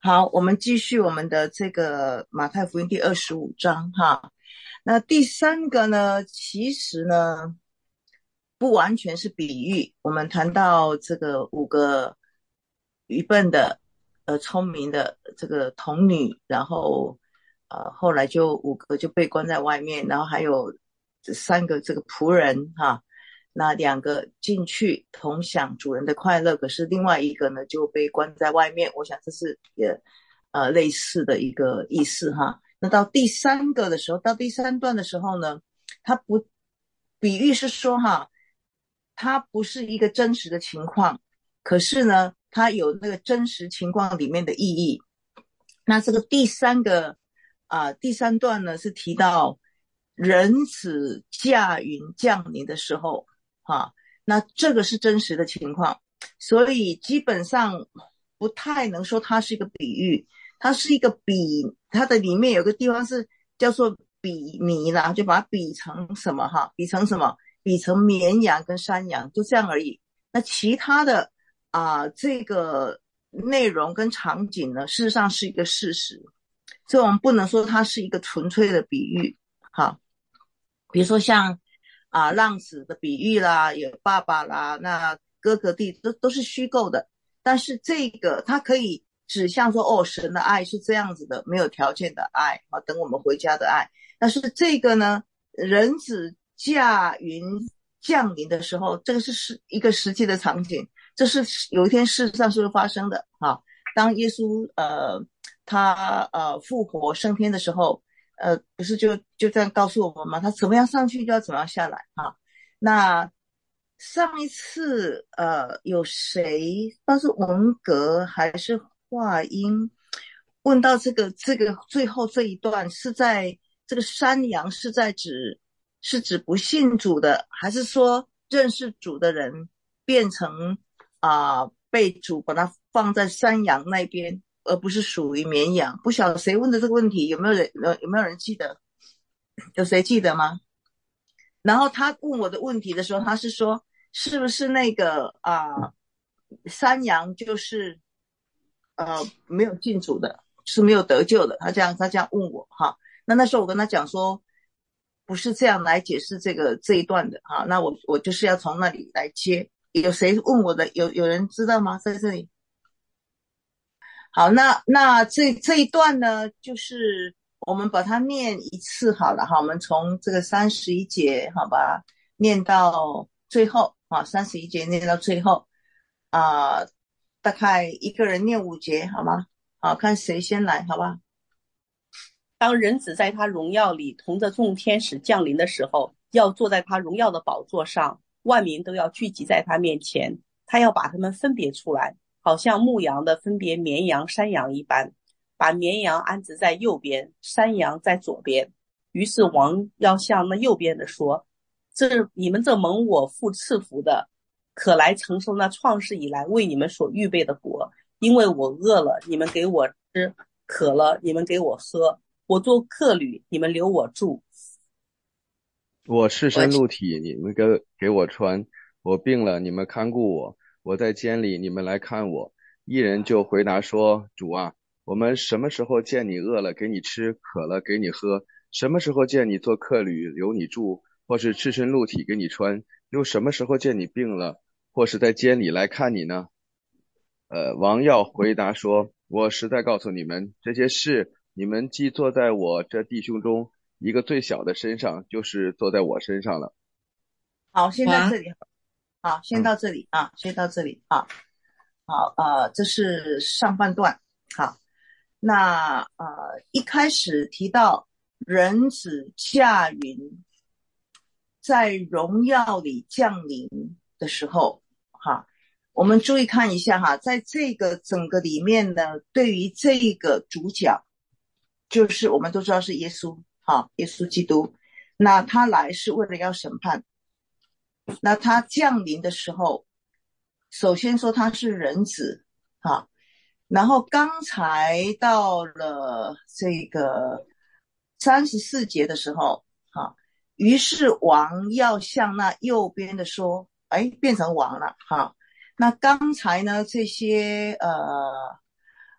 好，我们继续我们的这个马太福音第25章哈。那第三个呢，其实呢不完全是比喻。我们谈到这个五个愚笨的、聪明的这个童女，然后后来就五个就被关在外面，然后还有这三个这个仆人哈。那两个进去同享主人的快乐，可是另外一个呢就被关在外面。我想这是也类似的一个意思哈。那到第三个的时候，到第三段的时候呢，它不比喻是说哈，它不是一个真实的情况，可是呢，它有那个真实情况里面的意义。那这个第三段呢是提到人子驾云降临的时候哈，那这个是真实的情况，所以基本上不太能说它是一个比喻，它是一个比，它的里面有个地方是叫做比拟啦，就把它比成什么哈，比成什么，比成绵羊跟山羊，就这样而已。那其他的这个内容跟场景呢，事实上是一个事实，所以我们不能说它是一个纯粹的比喻。好，比如说像浪子的比喻啦，有爸爸啦，那哥哥弟都是虚构的，但是这个它可以指向说，哦，神的爱是这样子的，没有条件的爱啊，等我们回家的爱。但是这个呢，人子驾云降临的时候，这个是一个实际的场景，这是有一天事实上是会发生的啊。当耶稣他复活升天的时候，不是就这样告诉我们吗？他怎么样上去就要怎么样下来啊。那上一次有谁，不知道是文革还是话音，问到这个最后这一段是在这个山羊是指不信主的，还是说认识主的人变成被主把它放在山羊那边，而不是属于绵羊？不晓得谁问的这个问题，有没有人记得？有谁记得吗？然后他问我的问题的时候，他是说是不是那个山羊就是没有进主的，是没有得救的。他这样问我哈。那时候我跟他讲说，不是这样来解释这一段的哈。那我就是要从那里来接。有谁问我的？有人知道吗？在这里。好，那这一段呢，就是我们把它念一次好了哈。我们从这个31节好吧，念到最后啊，31节念到最后啊，大概一个人念5节好吗？好，看谁先来，好吧？ 当人子在他荣耀里同着众天使降临的时候，要坐在他荣耀的宝座上，万民都要聚集在他面前，他要把他们分别出来，好像牧羊的分别绵羊山羊一般，把绵羊安置在右边，山羊在左边。于是王要向那右边的说，你们这蒙我父赐福的，可来承受那创世以来为你们所预备的国，因为我饿了，你们给我吃；渴了，你们给我喝；我做客旅，你们留我住。 我赤我身露体，你们给我穿；我病了，你们看顾我；我在监里，你们来看我。一人就回答说：主啊，我们什么时候见你饿了，给你吃；渴了，给你喝？什么时候见你做客旅，留你住，或是赤身露体给你穿？又什么时候见你病了，或是在监里来看你呢？王耀回答说：我实在告诉你们，这些事你们既坐在我这弟兄中一个最小的身上，就是坐在我身上了。 好，先在哇， 这里。好，先嗯， 到这里啊，先到这里啊。好，这是上半段。好，那一开始提到人子驾云在荣耀里降临的时候，哈，我们注意看一下哈，在这个整个里面呢，对于这个主角，就是我们都知道是耶稣，哈，耶稣基督，那他来是为了要审判，那他降临的时候，首先说他是人子，哈，然后刚才到了这个34节的时候，哈，于是王要向那右边的说，哎，变成王了，哈。那刚才呢，这些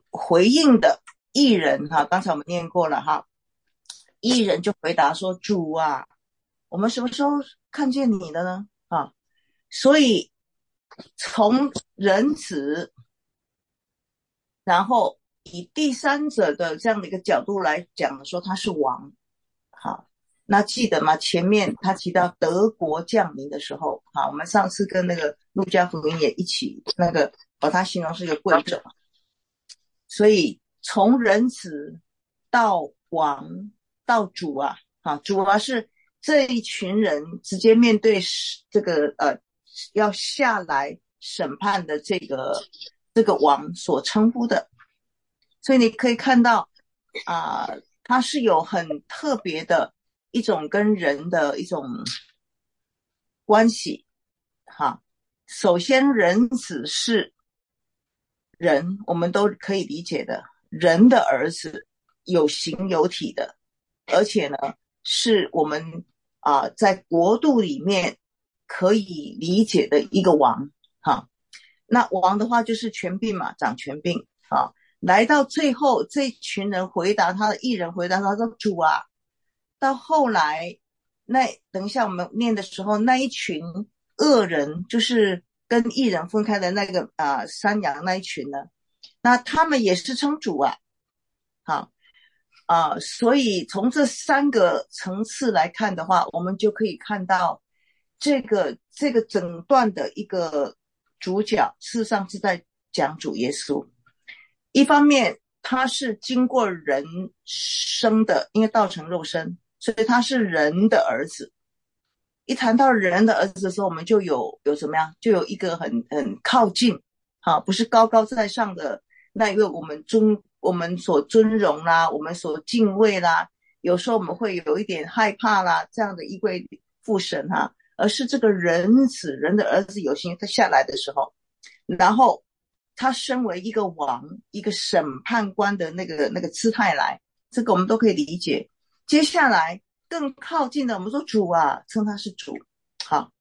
回应的义人哈，刚才我们念过了哈，义人就回答说：主啊，我们什么时候看见你的呢？啊，所以从人子，然后以第三者的这样的一个角度来讲说他是王。好，那记得吗？前面他提到德国降临的时候，好，我们上次跟那个路加福音也一起那个把它形容是一个贵重，所以从人子到王到主啊，主啊是这一群人直接面对这个要下来审判的这个王所称呼的，所以你可以看到它是有很特别的一种跟人的一种关系。哈，首先人子是人，我们都可以理解的，人的儿子，有形有体的，而且呢是我们在国度里面可以理解的一个王。哈，那王的话就是权柄嘛，掌权柄。来到最后这群人回答他的义人回答他说：主啊，到后来那等一下我们念的时候，那一群恶人就是跟义人分开的那个山羊那一群呢，那他们也是称主啊。好所以从这三个层次来看的话，我们就可以看到这个整段的一个主角事实上是在讲主耶稣。一方面他是经过人生的，因为道成肉身，所以他是人的儿子。一谈到人的儿子的时候，我们就有怎么样，就有一个很靠近不是高高在上的那一位我们所尊荣啦，我们所敬畏啦，有时候我们会有一点害怕啦，这样的一位父神而是这个人子，人的儿子有形他下来的时候，然后他身为一个王，一个审判官的那个姿态来，这个我们都可以理解。接下来更靠近的，我们说主啊，称他是主。好，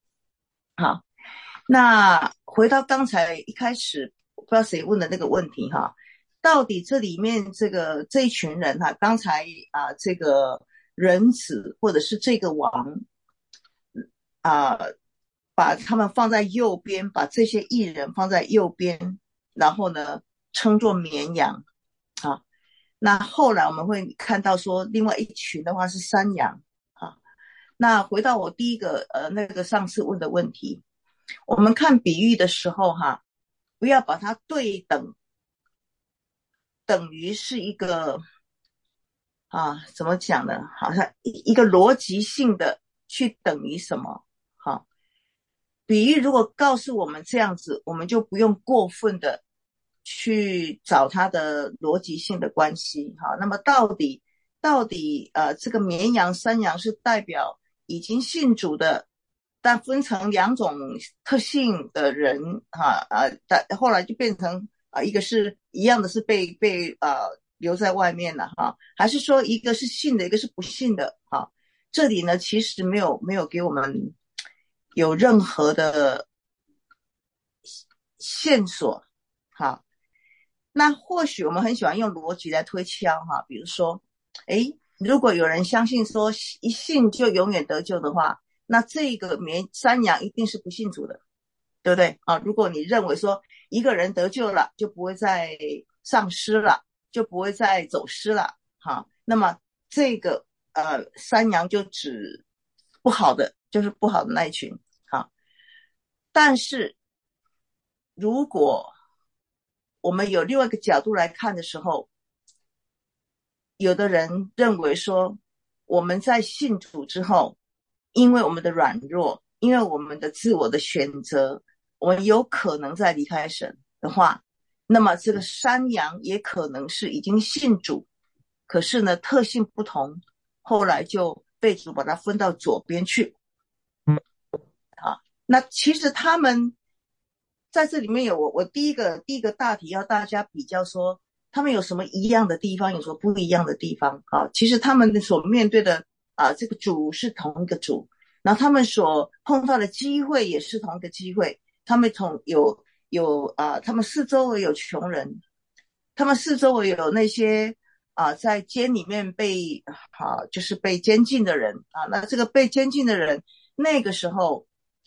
那回到刚才一开始不知道谁问的那个问题到底这里面这一群人刚才这个人子或者是这个王把他们放在右边，把这些义人放在右边，然后呢称作绵羊那后来我们会看到说另外一群的话是山羊那回到我第一个那个上次问的问题，我们看比喻的时候不要把它对等于是一个怎么讲呢，好像一个逻辑性的去等于什么比喻如果告诉我们这样子，我们就不用过分的去找它的逻辑性的关系那么到底这个绵羊山羊是代表已经信主的，但分成两种特性的人但后来就变成一个是一样的是被留在外面了还是说一个是信的，一个是不信的这里呢其实没有给我们有任何的线索那或许我们很喜欢用逻辑来推敲比如说如果有人相信说一信就永远得救的话，那这个山羊一定是不信主的，对不对如果你认为说一个人得救了就不会再丧失了，就不会再走失了那么这个山羊就指不好的，就是不好的那一群但是如果我们有另外一个角度来看的时候，有的人认为说我们在信主之后，因为我们的软弱，因为我们的自我的选择，我们有可能在离开神的话，那么这个山羊也可能是已经信主，可是呢特性不同，后来就被主把它分到左边去那其实他们在这里面有我第一个大题要大家比较说他们有什么一样的地方，有什么不一样的地方其实他们所面对的这个主是同一个主，然后他们所碰到的机会也是同一个机会，他们他们四周围有穷人， 他们四周围有那些在监里面就是被监禁的人那这个被监禁的人，那个时候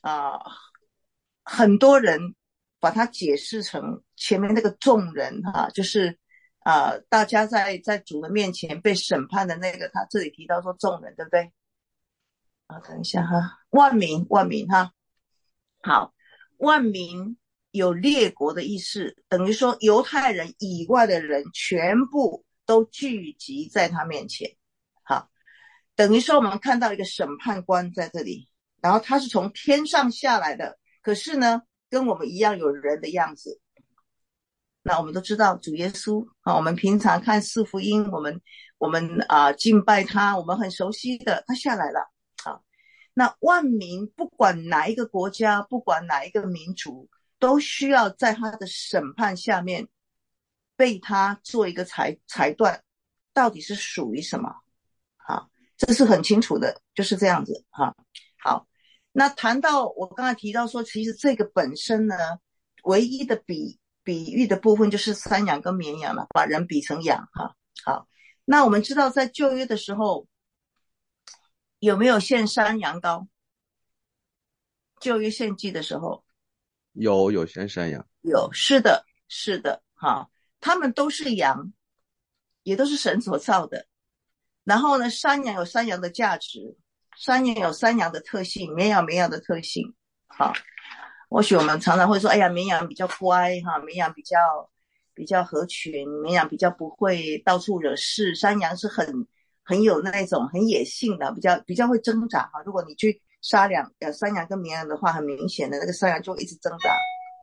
很多人把它解释成前面那个众人就是大家在主的面前被审判的那个，他这里提到说众人，对不对？等一下万民好，万民有列国的意思，等于说犹太人以外的人全部都聚集在他面前。好，等于说我们看到一个审判官在这里，然后他是从天上下来的，可是呢跟我们一样有人的样子。那我们都知道主耶稣我们平常看四福音，我们敬拜他，我们很熟悉的，他下来了。那万民不管哪一个国家，不管哪一个民族，都需要在他的审判下面被他做一个裁断，到底是属于什么。这是很清楚的，就是这样子。好，那谈到我刚才提到说，其实这个本身呢，唯一的比喻的部分就是山羊跟绵羊了，把人比成羊。好，那我们知道在旧约的时候有没有献山羊羔？旧约献祭的时候有献山羊， 有，是的他们都是羊，也都是神所造的。然后呢，山羊有山羊的价值，山羊有山羊的特性，绵羊的特性。或许我们常常会说，哎呀，绵羊比较乖绵羊比较合群，绵羊比较不会到处惹事，山羊是很有那种很野性的，比较会挣扎如果你去杀山羊跟绵羊的话，很明显的那个山羊就一直挣扎。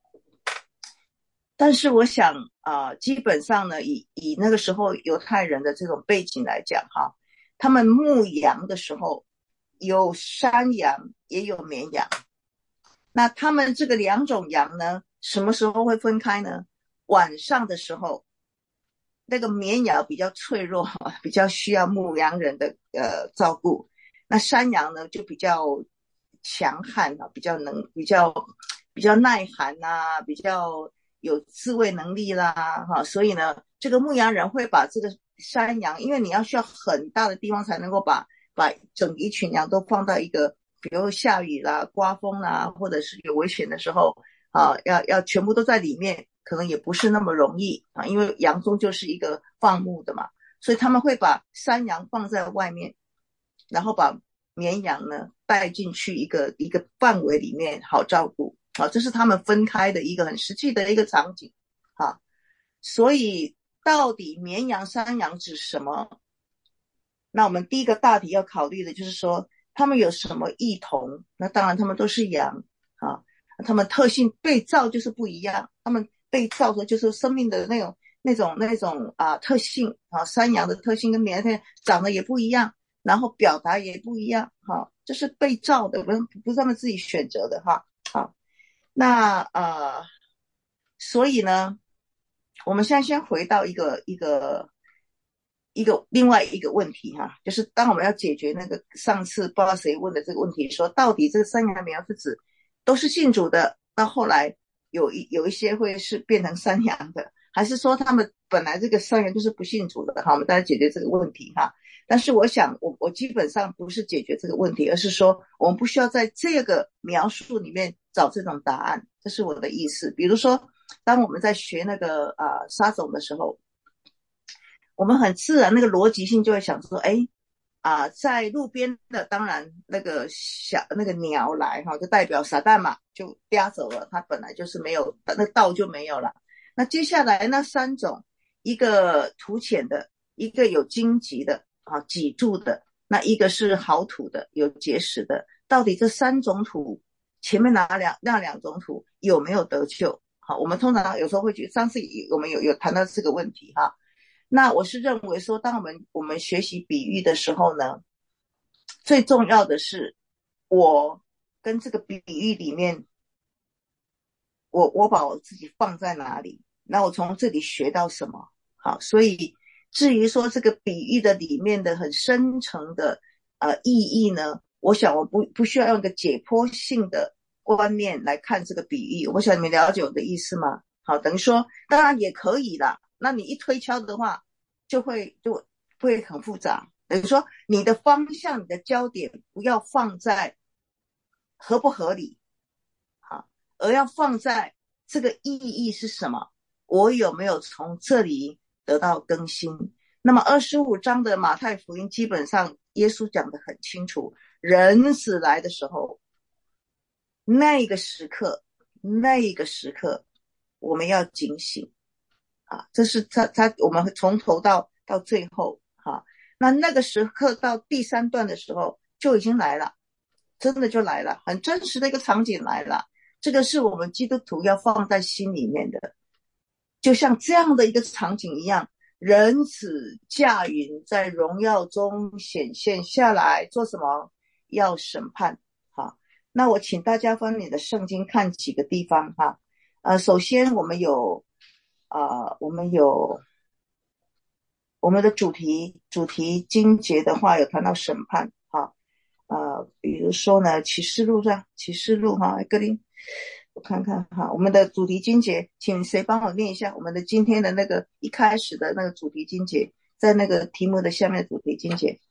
但是我想基本上呢，以那个时候犹太人的这种背景来讲他们牧羊的时候有山羊也有绵羊。那他们这个两种羊呢，什么时候会分开呢？晚上的时候，那个绵羊比较脆弱比较需要牧羊人的照顾。那山羊呢就比较强悍比较耐寒比较有自卫能力啦所以呢这个牧羊人会把这个山羊，因为你要需要很大的地方才能够把整一群羊都放到一个，比如下雨啦、刮风啦，或者是有危险的时候要全部都在里面，可能也不是那么容易因为羊终究是一个放牧的嘛，所以他们会把山羊放在外面，然后把绵羊呢带进去一个范围里面好照顾这是他们分开的一个很实际的一个场景所以到底绵羊山羊指什么？那我们第一个大题要考虑的就是说他们有什么异同。那当然他们都是羊他们特性被造就是不一样，他们被造的就是生命的那种特性山羊的特性跟绵羊的特性长得也不一样，然后表达也不一样这是被造的，不是他们自己选择的那所以呢我们现在先回到另外一个问题就是当我们要解决那个上次不知道谁问的这个问题，说到底这个山羊绵羊是指都是信主的，到后来有一些会是变成山羊的，还是说他们本来这个山羊就是不信主的我们大家解决这个问题但是我想我基本上不是解决这个问题，而是说我们不需要在这个描述里面找这种答案，这是我的意思。比如说当我们在学那个撒种的时候，我们很自然那个逻辑性就会想说在路边的当然那个鸟来就代表撒旦嘛，就叼走了，它本来就是没有，那道就没有了。那接下来那三种，一个土浅的，一个有荆棘的脊柱的，那一个是好土的有结实的，到底这三种土前面那两种土有没有得救我们通常有时候会上次我们有谈到这个问题那我是认为说当我们学习比喻的时候呢，最重要的是我跟这个比喻里面我把我自己放在哪里，那我从这里学到什么所以至于说这个比喻的里面的很深层的意义呢，我想我不需要用一个解剖性的观念来看这个比喻。我想你们了解我的意思吗？等于说当然也可以啦那你一推敲的话，就会很复杂。等于说你的方向、你的焦点不要放在合不合理，而要放在这个意义是什么，我有没有从这里得到更新。那么25章的马太福音基本上耶稣讲得很清楚，人子来的时候，那个时刻我们要警醒这是我们从头到最后那个时刻到第3段的时候就已经来了，真的就来了，很真实的一个场景来了。这个是我们基督徒要放在心里面的，就像这样的一个场景一样，人子驾云在荣耀中显现下来，做什么？要审判。那我请大家翻你的圣经看几个地方首先我们有我们的主题经节的话有谈到审判比如说呢启示录格林，我看看我们的主题经节，请谁帮我念一下我们的今天的那个一开始的那个主题经节，在那个题目的下面的主题经节。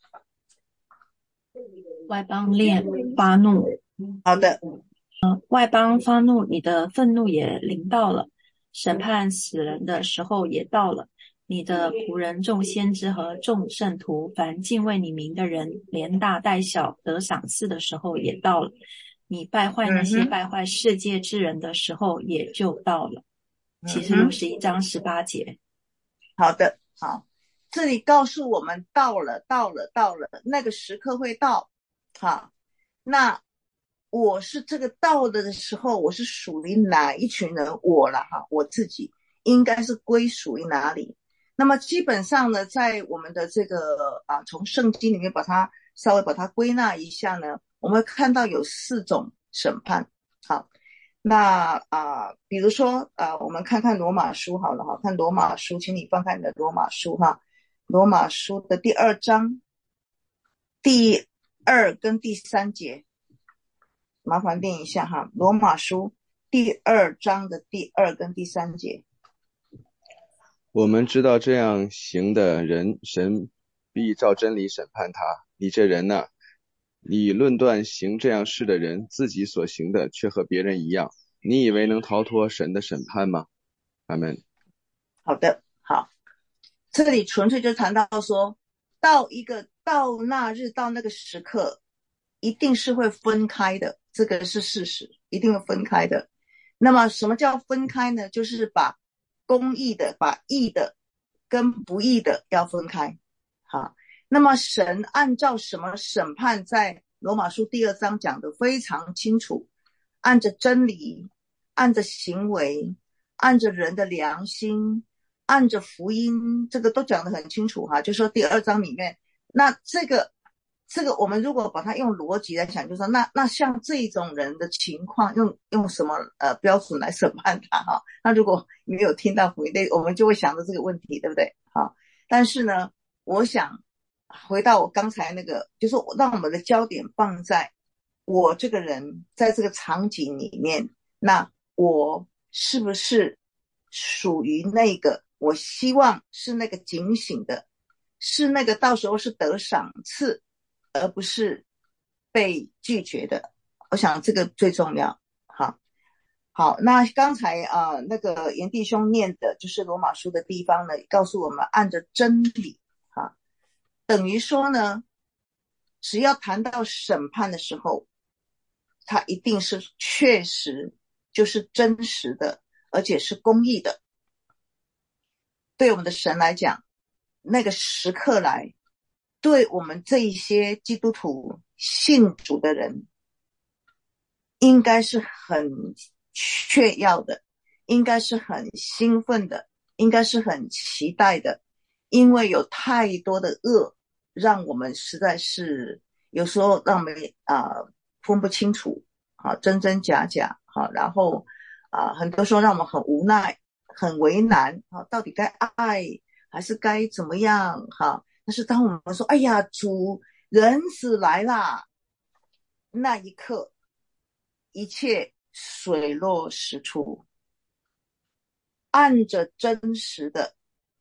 外邦恋发怒。 好的， 外邦发怒，你的愤怒也临到了，审判死人的时候也到了。你的仆人众先知和众圣徒，凡敬畏你名的人，连大带小得赏赐的时候也到了。你败坏那些败坏世界之人的时候也就到了。启示录11章18节。 好的，好，这里告诉我们到了，那个时刻会到。那我是这个到了的时候，我是属于哪一群人？我自己应该是归属于哪里？那么基本上呢，在我们的这个从圣经里面稍微把它归纳一下呢，我们会看到有4种审判。好，那比如说我们看看罗马书好了看罗马书，请你翻开你的罗马书罗马书的第2章第2跟第3节，麻烦念一下罗马书第2章的第2跟第3节。 我们知道这样行的人，神必照真理审判他。你这人哪，你论断行这样事的人，自己所行的却和别人一样，你以为能逃脱神的审判吗？阿们。 好的，好，这里纯粹就谈到说，到那日到那个时刻，一定是会分开的，这个是事实，一定会分开的。那么什么叫分开呢？就是把公义的、把义的跟不义的要分开。好，那么神按照什么审判，在罗马书第2章讲得非常清楚，按着真理，按着行为，按着人的良心，按着福音，这个都讲得很清楚就说第2章里面，那这个我们如果把它用逻辑来讲，就是说那像这种人的情况，用什么标准来审判他那如果没有听到福音，我们就会想到这个问题，对不对但是呢，我想回到我刚才那个，就是让我们的焦点放在我这个人在这个场景里面，那我是不是属于那个我希望是那个警醒的，是那个到时候是得赏赐而不是被拒绝的。我想这个最重要。好，那刚才那个严弟兄念的就是罗马书的地方呢，告诉我们按着真理等于说呢，只要谈到审判的时候，它一定是确实就是真实的，而且是公义的。对我们的神来讲，那个时刻来，对我们这一些基督徒信主的人，应该是很确要的，应该是很兴奋的，应该是很期待的，因为有太多的恶，让我们实在是有时候让我们分不清楚真真假假然后很多时候让我们很无奈，很为难到底该爱还是该怎么样但是当我们说哎呀主人子来啦，那一刻一切水落石出，按着真实的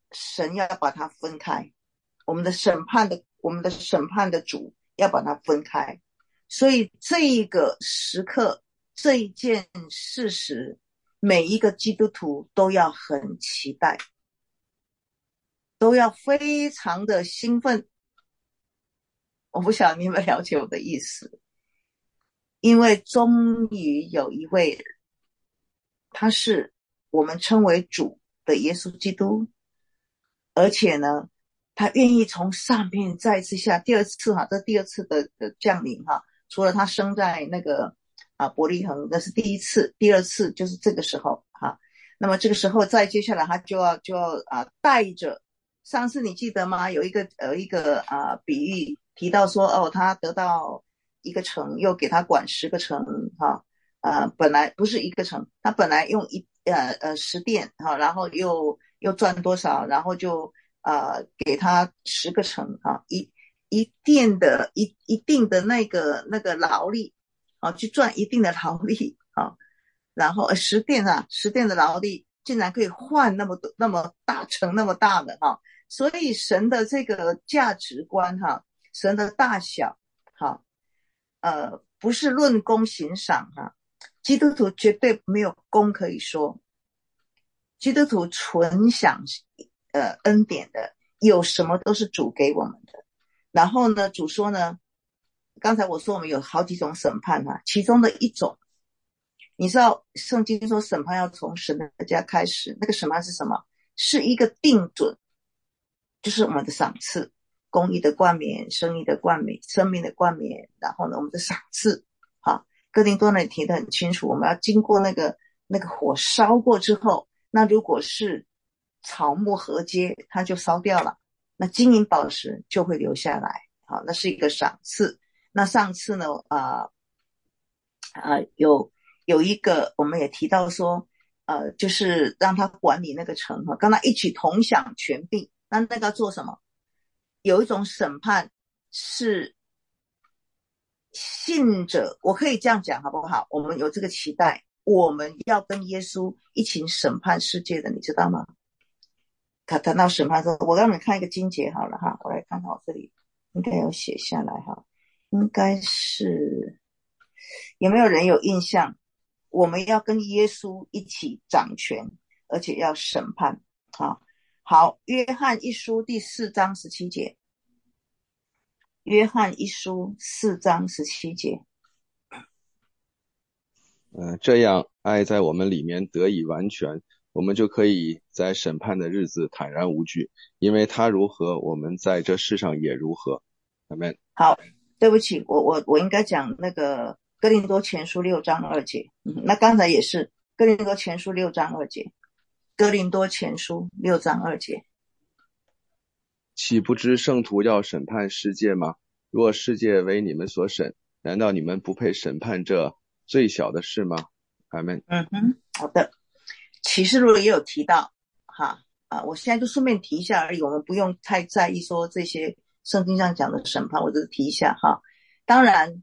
神要把它分开，我们的审判的主要把它分开。所以这一个时刻，这一件事实，每一个基督徒都要很期待，都要非常的兴奋。我不晓得你有没有了解我的意思，因为终于有一位，他是我们称为主的耶稣基督，而且呢，他愿意从上面再次下，第二次这第二次的降临除了他生在那个伯利恒，那是第一次，第二次就是这个时候那么这个时候再接下来他就要带着，上次你记得吗？有一个比喻提到说他得到一个城，又给他管10个城本来不是一个城，他本来用10殿然后又赚多少，然后就给他10个城一定的那个劳力去赚一定的劳力然后10殿的劳力竟然可以换那么大城那么大的所以神的这个价值观神的大小不是论功行赏基督徒绝对没有功可以说，基督徒纯享恩典的，有什么都是主给我们的。然后呢，主说呢，刚才我说我们有好几种审判其中的一种，你知道圣经说审判要从神的家开始，那个审判是什么？是一个定准，就是我们的赏赐，公义的冠冕，生命的冠冕，然后呢我们的赏赐哥林多呢提得很清楚，我们要经过那个火烧过之后，那如果是草木禾秸，它就烧掉了，那金银宝石就会留下来那是一个赏赐。那上次呢有一个我们也提到说就是让他管理那个城跟他一起同享权柄，那个要做什么？有一种审判是信者，我可以这样讲好不好？我们有这个期待，我们要跟耶稣一起审判世界的，你知道吗？他谈到审判的时候，我让你们看一个经节好了我来看看我这里应该有写下来应该是，有没有人有印象？我们要跟耶稣一起掌权，而且要审判好，约翰一书第4章17节，约翰一书4章17节。 这样爱在我们里面得以完全，我们就可以在审判的日子坦然无惧，因为他如何，我们在这世上也如何。阿们。 好，对不起，我应该讲那个哥林多前书6章2节那刚才也是哥林多前书6章2节，哥林多前书6章2节。 岂不知圣徒要审判世界吗？若世界为你们所审，难道你们不配审判这最小的事吗？阿们。 好的。启示录也有提到我现在就顺便提一下而已，我们不用太在意说这些圣经上讲的审判，我只是提一下当然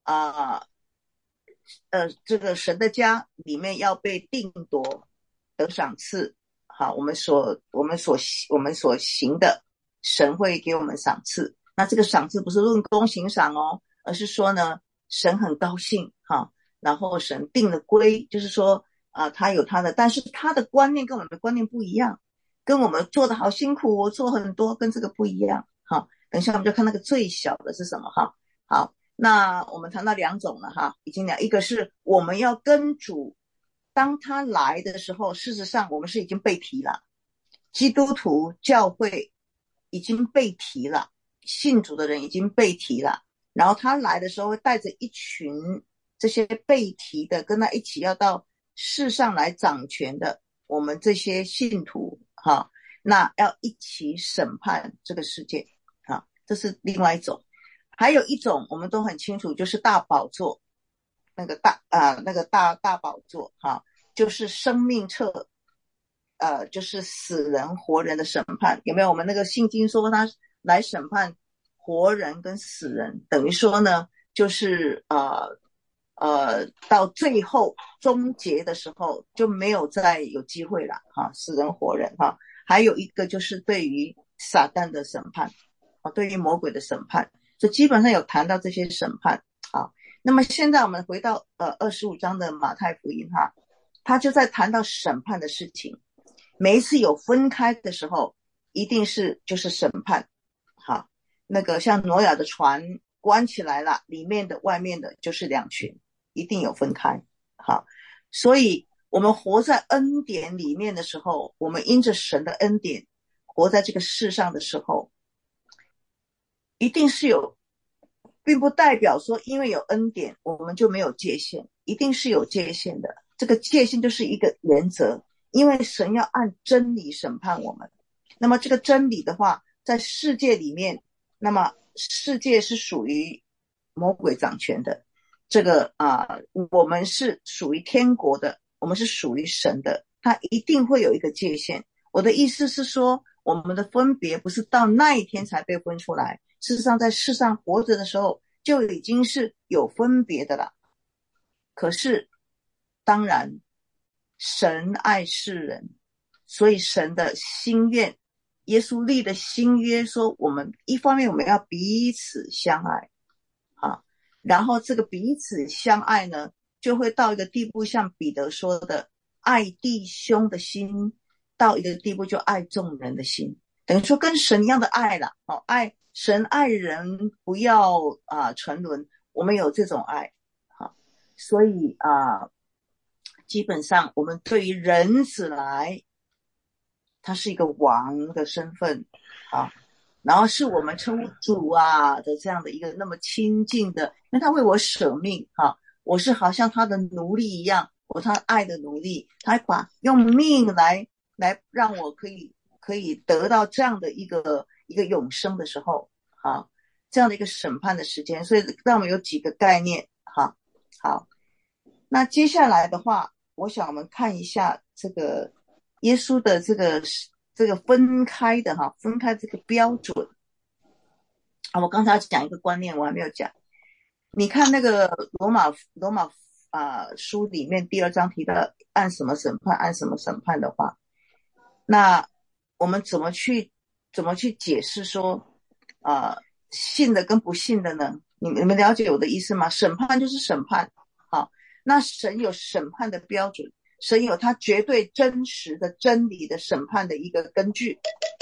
这个神的家里面要被定夺得赏赐我们所行的，神会给我们赏赐。那这个赏赐不是论功行赏而是说呢，神很高兴然后神定了规，就是说他有他的，但是他的观念跟我们的观念不一样，跟我们做的好辛苦，我做很多，跟这个不一样等一下我们就看那个最小的是什么好，那我们谈到2种了已经一个是我们要跟主，当他来的时候，事实上我们是已经被提了，基督徒教会已经被提了，信主的人已经被提了，然后他来的时候会带着一群这些被提的跟他一起要到世上来掌权的我们这些信徒那要一起审判这个世界这是另外一种。还有一种我们都很清楚，就是大宝座，那个大宝座就是生命册就是死人活人的审判，有没有？我们那个信经说他来审判活人跟死人，等于说呢就是到最后终结的时候就没有再有机会了死人活人还有一个就是对于撒旦的审判对于魔鬼的审判，就基本上有谈到这些审判。好，那么现在我们回到25章的马太福音他就在谈到审判的事情。每一次有分开的时候，一定是就是审判。好，那个像挪亚的船关起来了，里面的外面的就是两群，一定有分开。好，所以我们活在恩典里面的时候，我们因着神的恩典活在这个世上的时候，一定是有，并不代表说因为有恩典我们就没有界限，一定是有界限的。这个界限就是一个原则，因为神要按真理审判我们。那么这个真理的话，在世界里面，那么世界是属于魔鬼掌权的，这个我们是属于天国的，我们是属于神的，它一定会有一个界限。我的意思是说，我们的分别不是到那一天才被分出来，事实上在世上活着的时候就已经是有分别的了。可是当然神爱世人，所以神的心愿，耶稣立的新约说，我们一方面我们要彼此相爱然后这个彼此相爱呢，就会到一个地步，像彼得说的，爱弟兄的心到一个地步就爱众人的心，等于说跟神一样的爱了爱神爱人不要沉沦，我们有这种爱所以基本上我们对于人子来，他是一个王的身份然后是我们称呼主的这样的一个那么亲近的，因为他为我舍命我是好像他的奴隶一样，我他爱的奴隶，他用命来让我可以得到这样的一个永生的时候这样的一个审判的时间。所以让我们有几个概念好，那接下来的话，我想我们看一下这个耶稣的这个分开的分开这个标准我刚才要讲一个观念，我还没有讲。你看那个罗马书里面第2章提到按什么审判按什么审判的话，那我们怎么去解释说信的跟不信的呢？你们了解我的意思吗？审判就是审判那神有审判的标准，神有他绝对真实的真理的审判的一个根据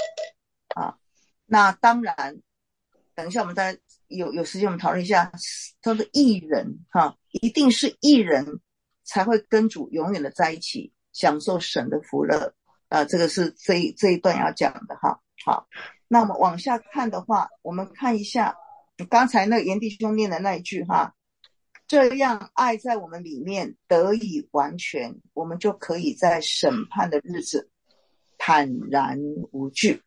那当然等一下我们再有时间我们讨论一下，他的义人一定是义人才会跟主永远的在一起，享受神的福乐这个是这一段要讲的好，那我们往下看的话，我们看一下刚才那个严弟兄念的那一句这样爱在我们里面得以完全，我们就可以在审判的日子坦然无惧。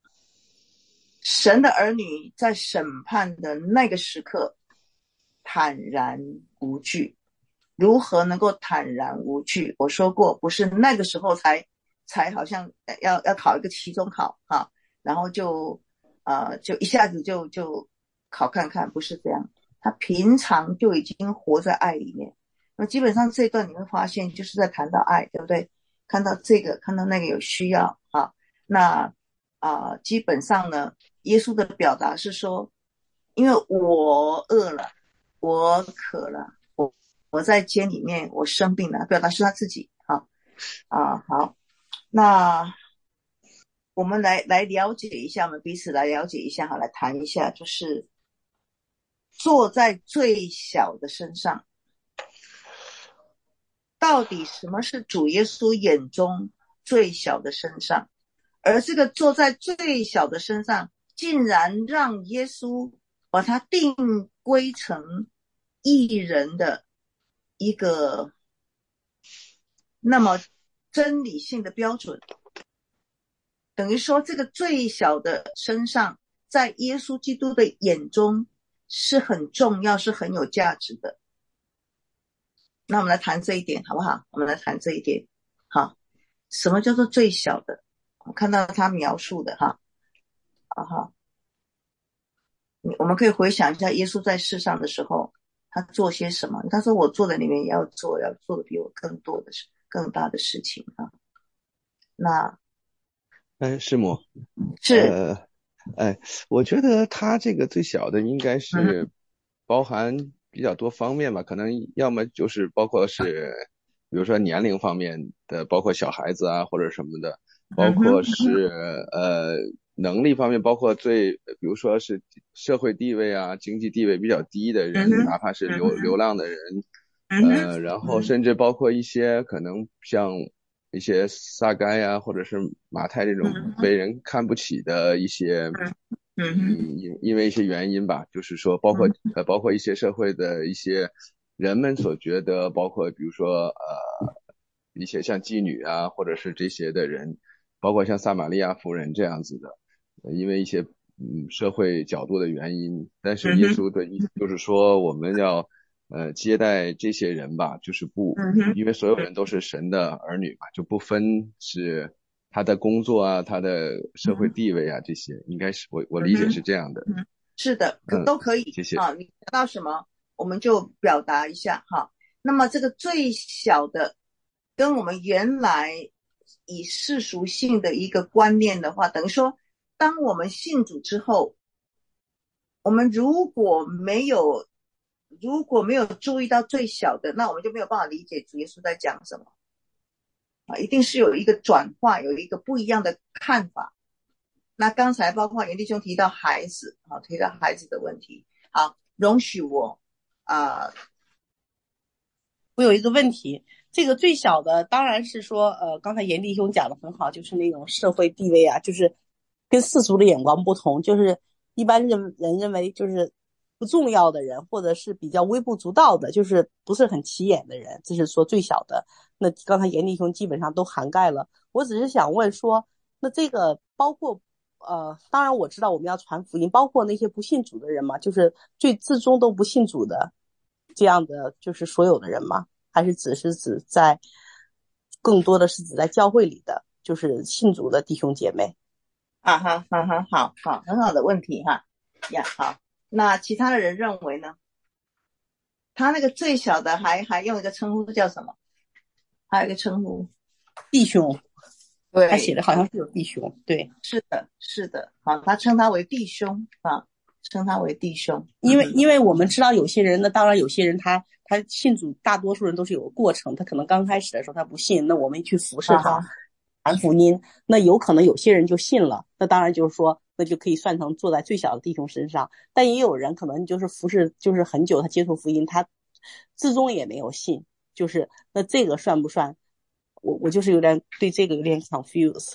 神的儿女在审判的那个时刻坦然无惧。如何能够坦然无惧？我说过，不是那个时候才好像要考一个期中考然后就一下子就考看看，不是这样。他平常就已经活在爱里面。那基本上这段你会发现就是在谈到爱，对不对？看到这个看到那个有需要那基本上呢，耶稣的表达是说，因为我饿了，我渴了，我在监里面，我生病了，表达是他自己好，那我们来了解一下，我们彼此来了解一下来谈一下，就是坐在最小的身上，到底什么是主耶稣眼中最小的身上？而这个坐在最小的身上，竟然让耶稣把它定归成义人的一个那么真理性的标准，等于说这个最小的身上在耶稣基督的眼中是很重要，是很有价值的。那我们来谈这一点好不好？我们来谈这一点好，什么叫做最小的？我看到他描述的我们可以回想一下耶稣在世上的时候他做些什么。他说我做的里面也要做的比我更多的更大的事情那师母， 是， 我觉得他这个最小的应该是包含比较多方面吧，可能要么就是包括是，比如说年龄方面的，包括小孩子啊或者什么的，包括是能力方面，包括比如说是社会地位啊、经济地位比较低的人，哪怕是流浪的人，然后甚至包括一些可能像一些撒该呀，或者是马太这种被人看不起的一些，因为一些原因吧，就是说包括一些社会的一些人们所觉得，包括比如说一些像妓女啊，或者是这些的人，包括像撒玛利亚妇人这样子的，因为一些社会角度的原因，但是耶稣的意思就是说我们要接待这些人吧，就是因为所有人都是神的儿女嘛，就不分是他的工作啊，他的社会地位啊，这些应该是我理解是这样的。 是的，都可以。 谢谢。 你讲到什么，我们就表达一下哈。那么这个最小的，跟我们原来以世俗性的一个观念的话，等于说，当我们信主之后，我们如果没有注意到最小的，那我们就没有办法理解主耶稣在讲什么啊，一定是有一个转化，有一个不一样的看法。那刚才包括袁弟兄提到孩子，提到孩子的问题。好，容许我我有一个问题，这个最小的当然是说，刚才严弟兄讲的很好，就是那种社会地位啊，就是跟世俗的眼光不同，就是一般人认为就是不重要的人，或者是比较微不足道的，就是不是很起眼的人，这是说最小的。那刚才严弟兄基本上都涵盖了。我只是想问说，那这个包括当然我知道我们要传福音，包括那些不信主的人嘛，就是至终都不信主的这样的，就是所有的人吗？还是只是指在更多的是指在教会里的，就是信主的弟兄姐妹？ 好，很好的问题哈呀。好，那其他的人认为呢？他那个最小的还用一个称呼叫什么？还有一个称呼弟兄。 对， 他写的好像是有弟兄。对， 是的。好，他称他为弟兄啊，称他为弟兄。 因为我们知道有些人，那当然有些人他信主，大多数人都是有个过程，他可能刚开始的时候他不信，那我们去服侍他传福音，那有可能有些人就信了，那当然就是说那就可以算成坐在最小的弟兄身上。但也有人可能就是服侍就是很久，他接触福音，他至终也没有信，就是那这个算不算？我就是对这个有点 confused。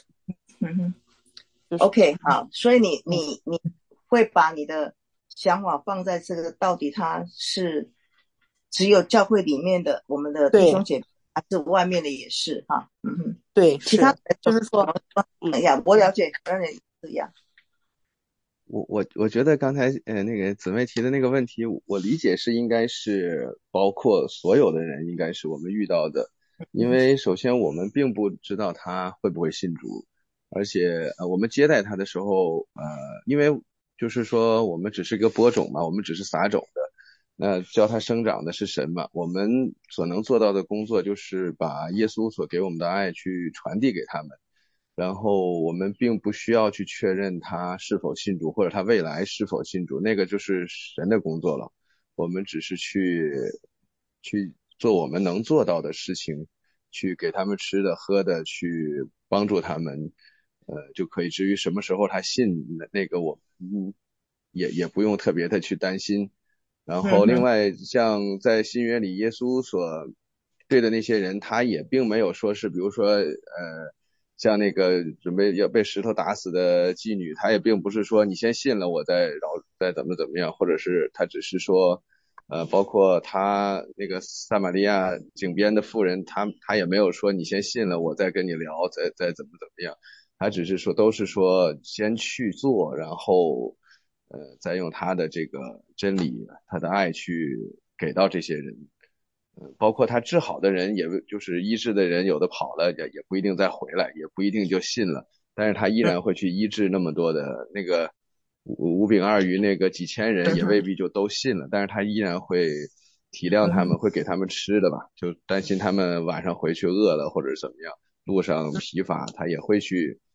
OK， 好，所以你会把你的想法放在这个到底他是只有教会里面的我们的弟兄姐妹，还是外面的也是哈？ 对， 其他就是说， 我了解个人这样。 我觉得刚才那个姊妹提的那个问题，我理解是应该是包括所有的人，应该是我们遇到的。因为首先我们并不知道他会不会信主，而且我们接待他的时候，因为就是说我们只是个播种嘛，我们只是撒种的，那教他生长的是神嘛，我们所能做到的工作就是把耶稣所给我们的爱去传递给他们，然后我们并不需要去确认他是否信主，或者他未来是否信主，那个就是神的工作了，我们只是去做我们能做到的事情，去给他们吃的喝的，去帮助他们，就可以。至于什么时候他信那个，我们也不用特别的去担心。然后另外像在新约里耶稣所对的那些人，他也并没有说是比如说像那个准备要被石头打死的妓女，他也并不是说你先信了我再怎么样，或者是他只是说包括他那个撒玛利亚井边的妇人，他也没有说你先信了我再跟你聊再怎么样，他只是说都是说先去做，然后再用他的这个真理他的爱去给到这些人，包括他治好的人，也就是医治的人，有的跑了也不一定再回来，也不一定就信了，但是他依然会去医治那么多的那个五饼二鱼那个几千人，也未必就都信了，但是他依然会体谅他们，会给他们吃的吧，就担心他们晚上回去饿了或者怎么样，路上疲乏，他也会去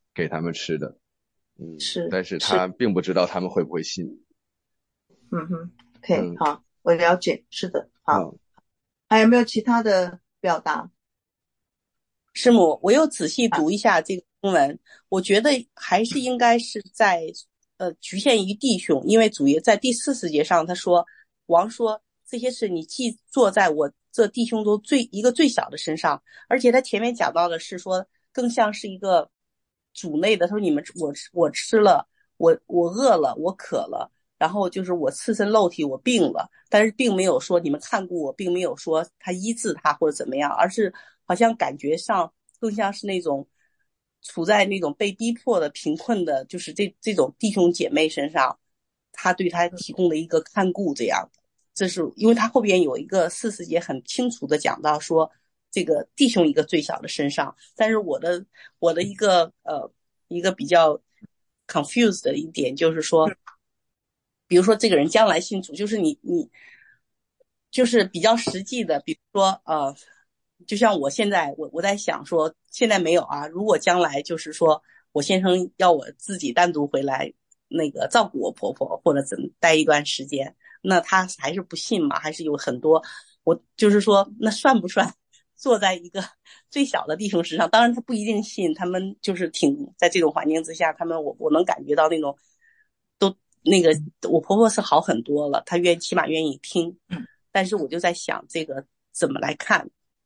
给他们吃的。但是是， 他并不知道他们会不会信。 OK，好，我了解，是的，好。还有没有其他的表达？ 师母，我又仔细读一下这个经文，我觉得还是应该是在局限于弟兄，因为主耶在第40节上他说，王说这些事你既做在我这弟兄中一个最小的身上，而且他前面讲到的是说更像是一个主内的，他说你们我吃了，我饿了，我渴了，然后就是我赤身露体，我病了，但是并没有说你们看顾我，并没有说他医治他或者怎么样，而是好像感觉上更像是那种处在那种被逼迫的贫困的，就是这种弟兄姐妹身上，他对他提供了一个看顾这样的。这是因为他后边有一个40节很清楚的讲到说这个弟兄一个最小的身上，但是我的一个比较 confused 的一点就是说，比如说这个人将来信主，就是你就是比较实际的，比如说就像我现在我在想说，现在没有啊，如果将来就是说我先生要我自己单独回来那个照顾我婆婆或者怎么待一段时间，那他还是不信嘛，还是有很多，我就是说那算不算坐在一个最小的弟兄身上？当然他不一定信，他们就是挺在这种环境之下，他们我能感觉到那种都那个我婆婆是好很多了，她起码愿意听，但是我就在想这个怎么来看。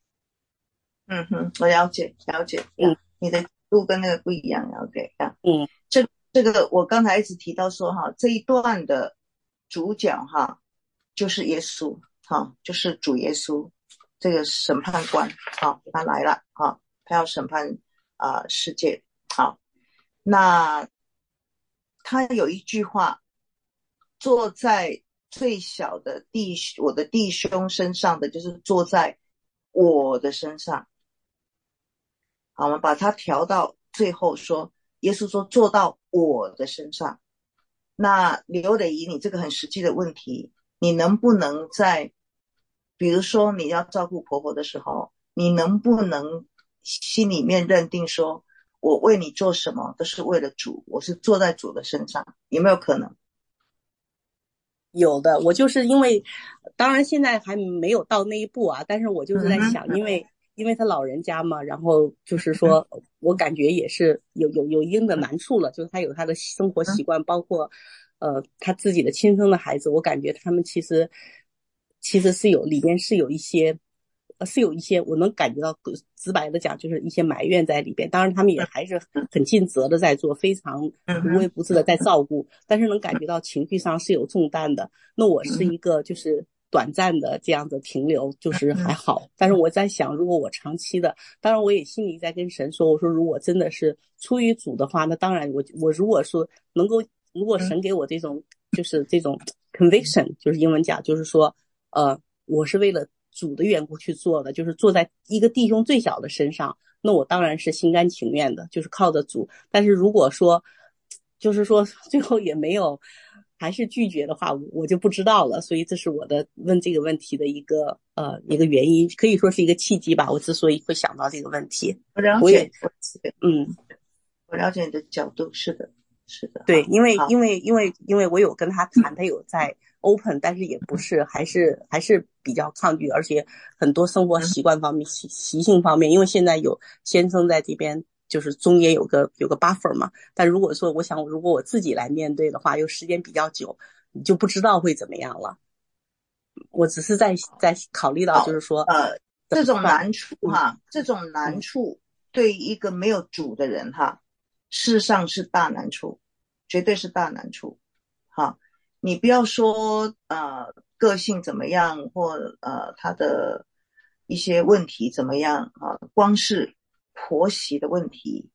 我了解，你的路跟那个不一样，OK，这个我刚才一直提到说哈，这一段的主角哈就是耶稣哈，就是主耶稣这个审判官哈，他来了哈，他要审判世界好，那他有一句话，坐在最小的我的弟兄身上的，就是坐在我的身上。好，我们把它调到最后说，耶稣说坐到我的身上。那刘磊仪，你这个很实际的问题，你能不能在比如说你要照顾婆婆的时候，你能不能心里面认定说，我为你做什么都是为了主，我是坐在主的身上，有没有可能？ 有的，我就是因为当然现在还没有到那一步啊，但是我就是在想，因为他老人家嘛，然后就是说我感觉也是有一定的难处了，就是他有他的生活习惯，包括他自己的亲生的孩子，我感觉他们其实是里边是有一些我能感觉到，直白的讲就是一些埋怨在里边，当然他们也还是很尽责的在做，非常无微不至的在照顾，但是能感觉到情绪上是有重担的。那我是一个就是短暂的这样的停留，就是还好，但是我在想，如果我长期的，当然我也心里在跟神说，我说如果真的是出于主的话，那当然我如果说能够，如果神给我这种就是这种 conviction， 就是英文讲就是说我是为了主的缘故去做的，就是坐在一个弟兄最小的身上，那我当然是心甘情愿的，就是靠着主。但是如果说就是说最后也没有还是拒绝的话，我就不知道了。所以这是我的问这个问题的一个原因，可以说是一个契机吧。我之所以会想到这个问题， 我了解，我了解你的角度，是的， 对，因为我有跟他谈，他有在 open， 但是也不是，还是比较抗拒，而且很多生活习惯方面、习性方面，因为现在有先生在这边，就是中间有个 buffer 嘛。但如果说我想，如果我自己来面对的话，又时间比较久，你就不知道会怎么样了。我只是在考虑到，就是说， 这种难处这种难处对一个没有主的人事实上是大难处，绝对是大难处。你不要说个性怎么样，或他的一些问题怎么样光是婆媳的问题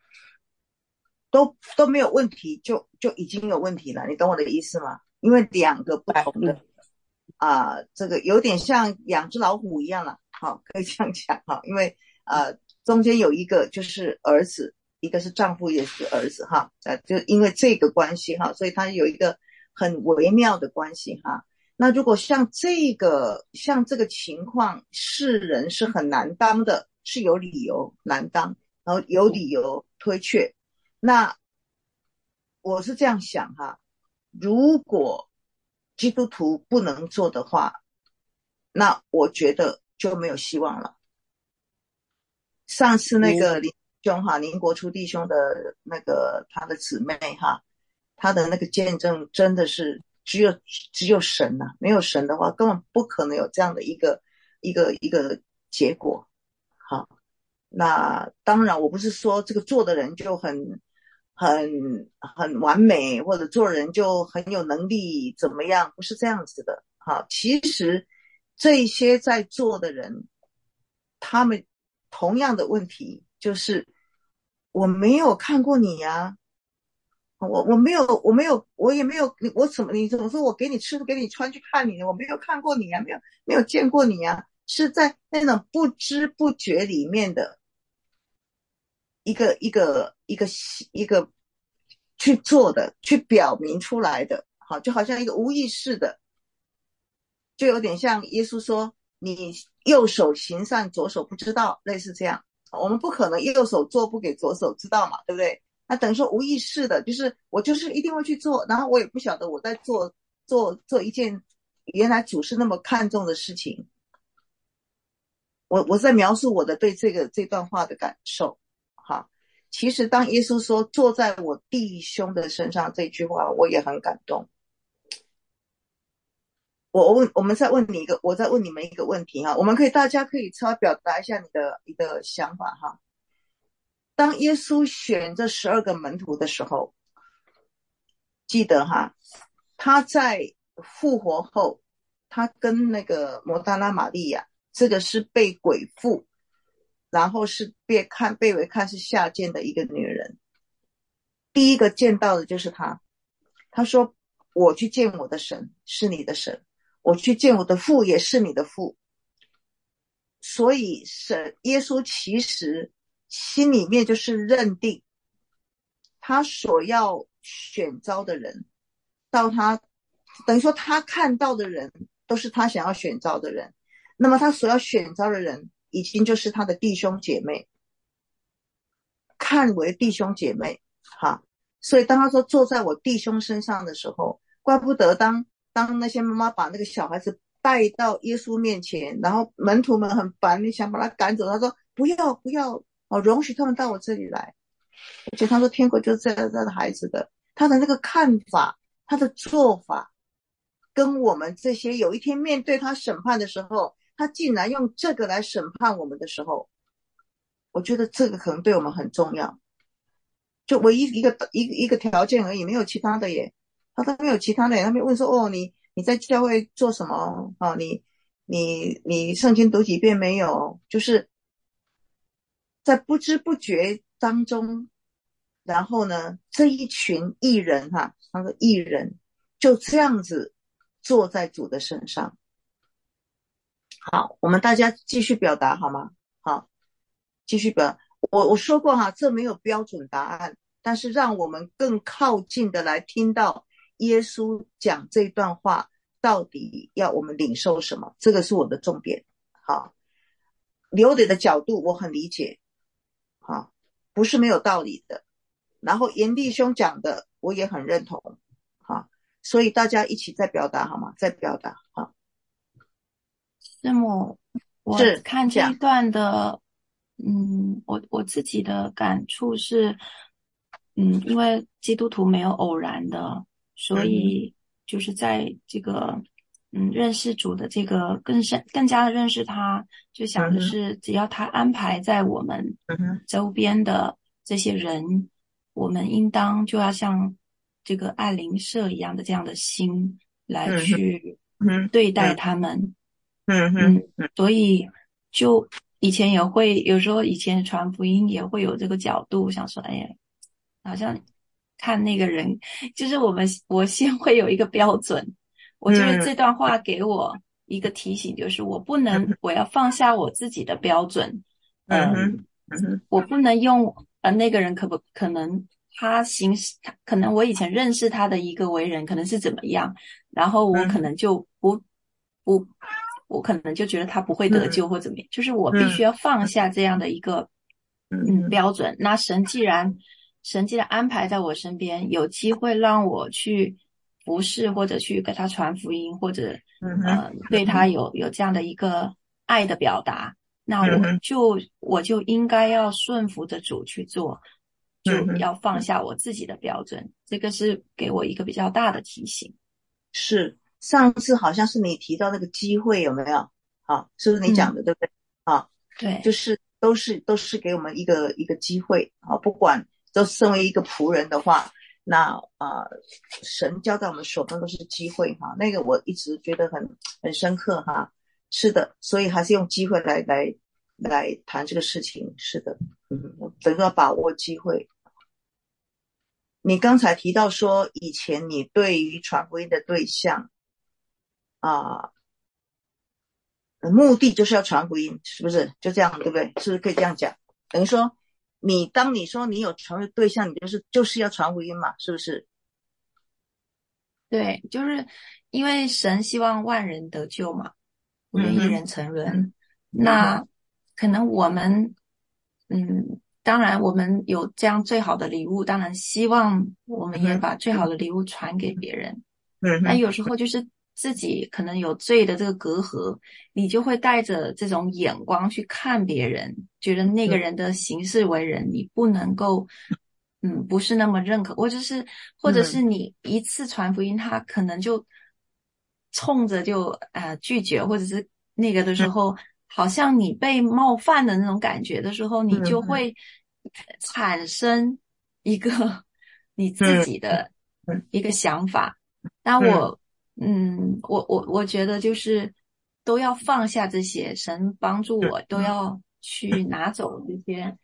都没有问题，就已经有问题了，你懂我的意思吗？因为两个不同的这个有点像两只老虎一样了，可以这样讲因为中间有一个就是儿子，一个是丈夫，也是儿子就因为这个关系所以他有一个很微妙的关系那如果像这个情况，世人是很难当的，是有理由难当，然后有理由推却。 那我是这样想哈，如果基督徒不能做的话，那我觉得就没有希望了。上次那个林兄哈，林国初弟兄的那个他的姊妹哈，他的那个见证真的是只有神呐、没有神的话，根本不可能有这样的一个结果。好，那当然我不是说这个做的人就很很完美，或者做人就很有能力怎么样，不是这样子的。好，其实这些在做的人，他们同样的问题就是我没有看过你呀、我也没有你怎么说我给你吃给你穿去看你呢？我没有看过你呀、没有见过你呀、是在那种不知不觉里面的一个去做的，去表明出来的，好，就好像一个无意识的，就有点像耶稣说你右手行善，左手不知道，类似这样。我们不可能右手做不给左手知道嘛，对不对？那等于说无意识的，就是我就是一定会去做，然后我也不晓得我在做一件原来主是那么看重的事情。我在描述我的对这段话的感受。好，其实当耶稣说坐在我弟兄的身上这句话，我也很感动。我再问你们一个问题哈，大家可以稍微表达一下你的想法哈。当耶稣选这12个门徒的时候，记得哈，他在复活后，他跟那个摩大拉玛利亚，这个是被鬼附，然后是被为看是下贱的一个女人，第一个见到的就是他。他说我去见我的神是你的神，我去见我的父也是你的父。所以耶稣其实心里面就是认定他所要选召的人，到他等于说他看到的人都是他想要选召的人，那么他所要选召的人已经就是他的弟兄姐妹，看为弟兄姐妹哈。所以当他说坐在我弟兄身上的时候，怪不得当那些妈妈把那个小孩子带到耶稣面前，然后门徒们很烦，你想把他赶走，他说不要不要，容许他们到我这里来。而且他说天国就是这样的孩子的，他的那个看法，他的做法，跟我们这些有一天面对他审判的时候，他竟然用这个来审判我们的时候，我觉得这个可能对我们很重要。就唯一一个条件而已，没有其他的耶。他都没有其他的耶。他们问说你在教会做什么啊？你圣经读几遍没有？就是在不知不觉当中，然后呢，这一群义人哈，那个义人就这样子坐在主的身上。好，我们大家继续表达好吗？好，继续表达。我说过哈，这没有标准答案，但是让我们更靠近的来听到耶稣讲这段话，到底要我们领受什么？这个是我的重点。好，刘磊的角度我很理解，好，不是没有道理的。然后严弟兄讲的我也很认同，好，所以大家一起再表达好吗？再表达好。 师母，我是看这一段的，我自己的感触是，因为基督徒没有偶然的，所以就是在这个，认识主的这个更加的认识他，就想的是，只要他安排在我们周边的这些人，我们应当就要像这个爱邻舍一样的这样的心来去对待他们。所以就以前也会有时候以前传福音也会有这个角度，想说，哎呀，好像看那个人，就是我先会有一个标准。我觉得这段话给我一个提醒，就是我要放下我自己的标准。我不能用那个人可能他可能我以前认识他的一个为人可能是怎么样，然后我可能就我可能就觉得他不会得救或怎么样，就是我必须要放下这样的一个标准。那神既然神既然安排在我身边，有机会让我去服侍或者去给他传福音，或者对他有这样的一个爱的表达，那我就应该要顺服着主去做，就要放下我自己的标准。这个是给我一个比较大的提醒。 是上次好像是你提到那个机会有没有？啊，是不是你讲的，对不对？啊， 对， 就是都是给我们一个机会啊，不管都身为一个仆人的话，那神交在我们手中都是机会哈。那个我一直觉得很深刻哈。是的，所以还是用机会来谈这个事情。是的，等于要把握机会。你刚才提到说，以前你对于传福音的对象目的就是要传福音，是不是？就这样，对不对？是不是可以这样讲？等于说，当你说你有传的对象，你就是要传福音嘛，是不是？ 对，就是因为神希望万人得救嘛，不愿一人沉沦。那可能我们，当然我们有这样最好的礼物，当然希望我们也把最好的礼物传给别人。那有时候就是自己可能有罪的这个隔阂，你就会带着这种眼光去看别人，觉得那个人的行事为人，你不能够，不是那么认可，或者是你一次传福音，他可能就冲着就拒绝，或者是那个的时候，好像你被冒犯的那种感觉的时候，你就会产生一个你自己的一个想法。那我觉得就是都要放下这些，神帮助我都要去拿走这些，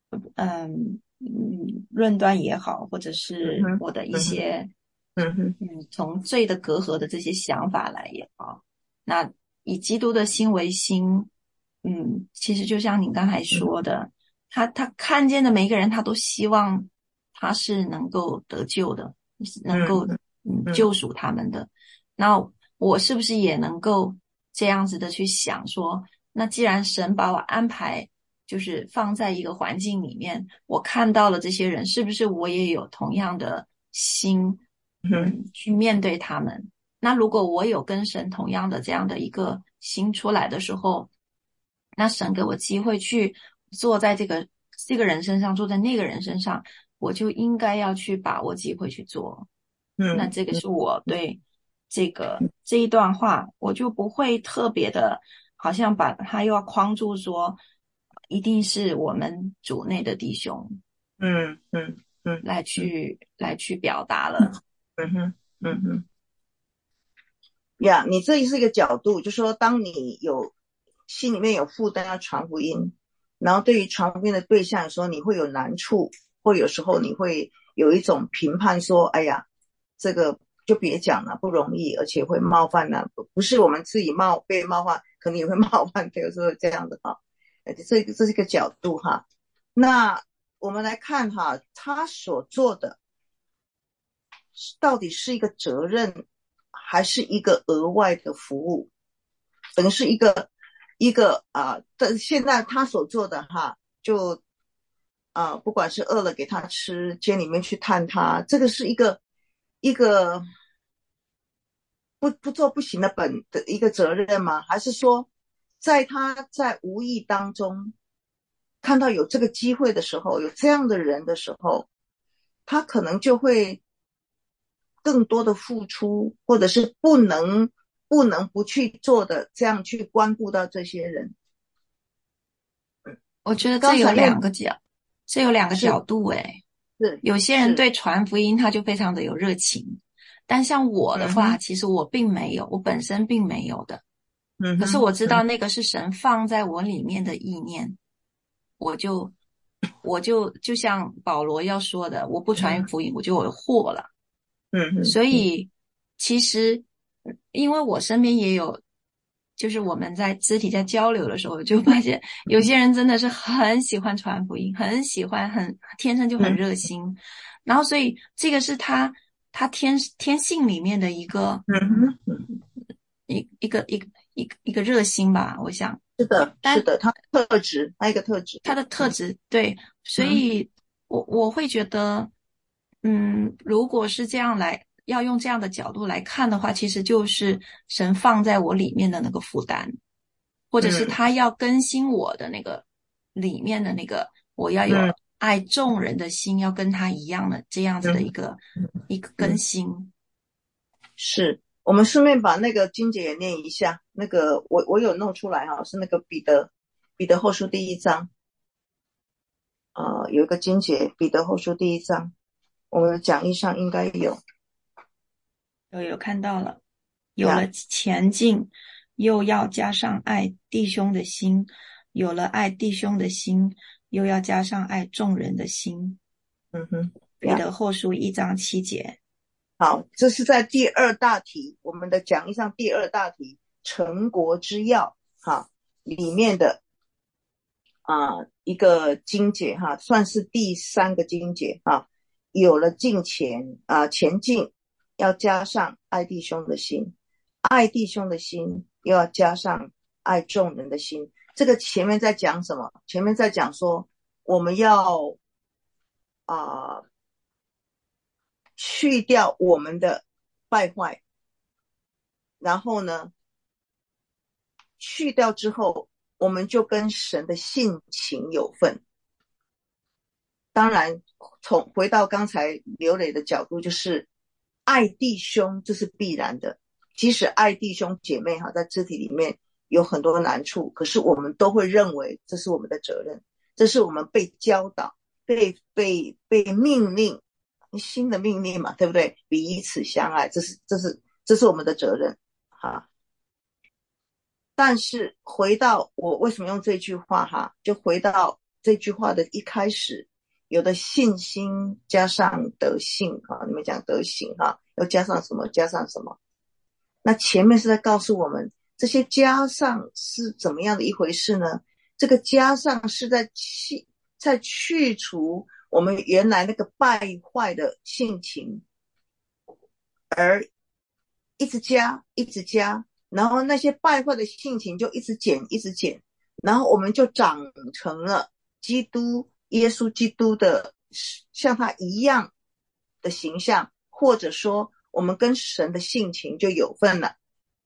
论断也好，或者是我的一些，从罪的隔阂的这些想法来也好，那以基督的心为心，其实就像你刚才说的，他看见的每一个人，他都希望他是能够得救的，能够救赎他们的。那我是不是也能够这样子的去想说，那既然神把我安排就是放在一个环境里面，我看到了这些人，是不是我也有同样的心去面对他们？那如果我有跟神同样的这样的一个心出来的时候，那神给我机会去坐在这个人身上，坐在那个人身上，我就应该要去把握机会去做。那这个是我对这一段话，我就不会特别的，好像把它又要框住说，一定是我们主内的弟兄，来去表达了。 你这是一个角度，就是说，当你心里面有负担要传福音，然后对于传福音的对象说你会有难处，或有时候你会有一种评判说，哎呀，这个就别讲了，不容易，而且会冒犯了，不是我们自己被冒犯，可能也会冒犯，比如说这样的哈，这是一个角度哈。那我们来看哈，他所做的到底是一个责任，还是一个额外的服务？等于是一个现在他所做的哈，就不管是饿了给他吃，监里面去探他，这个是一个不做不行的一个责任吗？还是说他在无意当中看到有这个机会的时候，有这样的人的时候，他可能就会更多的付出，或者是不能不去做的，这样去关顾到这些人。 我觉得这有两个角度是有些人对传福音他就非常的有热情，但像我的话，其实我并没有，我本身并没有的。可是我知道那个是神放在我里面的意念，我就像保罗要说的，我不传福音，我就有祸了。所以其实因为我身边也有，就是我们在肢体在交流的时候，就发现有些人真的是很喜欢传福音，很喜欢，天生就很热心。然后所以这个是他天性里面的一个一个热心吧，我想。 是的，他特质，还有一个特质， 他的特质对，所以我会觉得，如果是这样来，要用这样的角度来看的话，其实就是神放在我里面的那个负担，或者是他要更新我的那个里面的那个，我要有爱众人的心，要跟他一样的这样子的一个更新。 是，我们顺便把那个经节也念一下。那个我有弄出来哈，是那个彼得后书第1章，有一个经节，彼得后书第1章，我们的讲义上应该有。 有看到了，有了前进，又要加上爱弟兄的心；有了爱弟兄的心，又要加上爱众人的心。彼得后书1章7节。 好，这是在第2大题，我们的讲义上第2大题成国之要里面的一个经节算是第3个经节有了前进要加上爱弟兄的心，爱弟兄的心又要加上爱众人的心。这个前面在讲什么？前面在讲说我们要去掉我们的败坏，然后呢去掉之后，我们就跟神的性情有份。当然回到刚才刘磊的角度，就是爱弟兄，这是必然的。即使爱弟兄姐妹在肢体里面有很多难处，可是我们都会认为这是我们的责任，这是我们被教导被命令，新的命令嘛，对不对？彼此相爱，这是我们的责任但是回到我为什么用这句话就回到这句话的一开始，有的信心加上德性你们讲德行要加上什么加上什么。那前面是在告诉我们这些加上是怎么样的一回事呢？这个加上是在去除我们原来那个败坏的性情，而一直加一直加，然后那些败坏的性情就一直减一直减，然后我们就长成了耶稣基督的像他一样的形象，或者说我们跟神的性情就有份了。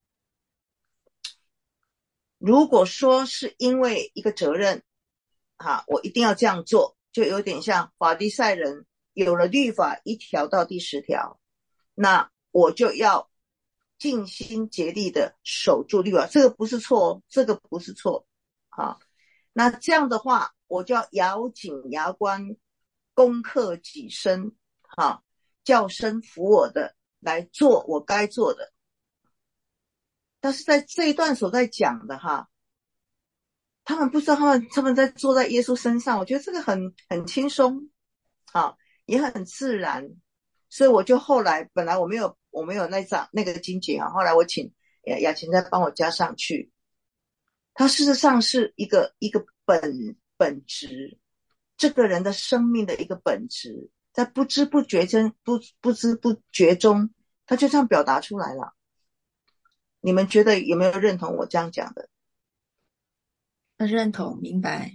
如果说是因为一个责任我一定要这样做，就有点像法利赛人有了律法1条到第10条，那我就要尽心竭力的守住律法，这个不是错这个不是错那这样的话我就要咬紧牙关攻克己身叫身服我的来做我该做的。但是在这一段所在讲的他们不知道他们在坐在耶稣身上，我觉得这个很轻松也很自然。所以我就后来本来我没有那个经节后来我请雅琴再帮我加上去。它事实上是一个本质，这个人的生命的一个本质，在不知不觉中他就这样表达出来了。你们觉得有没有认同我这样讲的？ 认同，明白。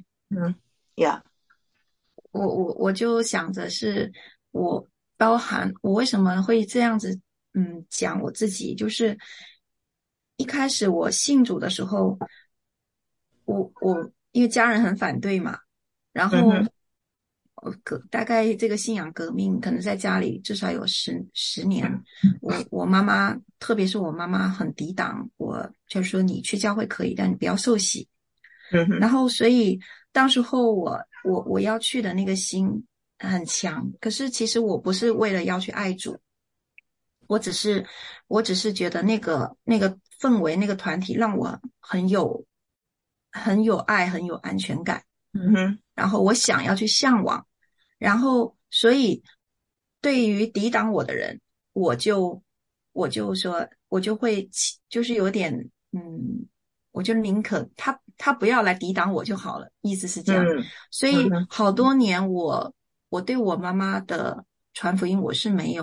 我就想着是我包含我为什么会这样子讲我自己，就是一开始我信主的时候，我因为家人很反对嘛，然后大概这个信仰革命可能在家里至少有十年。我妈妈，特别是我妈妈很抵挡我，就是说你去教会可以，但你不要受洗。然后所以当时候我要去的那个心很强，可是其实我不是为了要去爱主，我只是觉得那个氛围那个团体让我很有爱，很有安全感。然后我想要去向往，然后所以对于抵挡我的人，我就说我就会就是有点我就宁可他不要来抵挡我就好了，意思是这样。所以好多年我对我妈妈的传福音我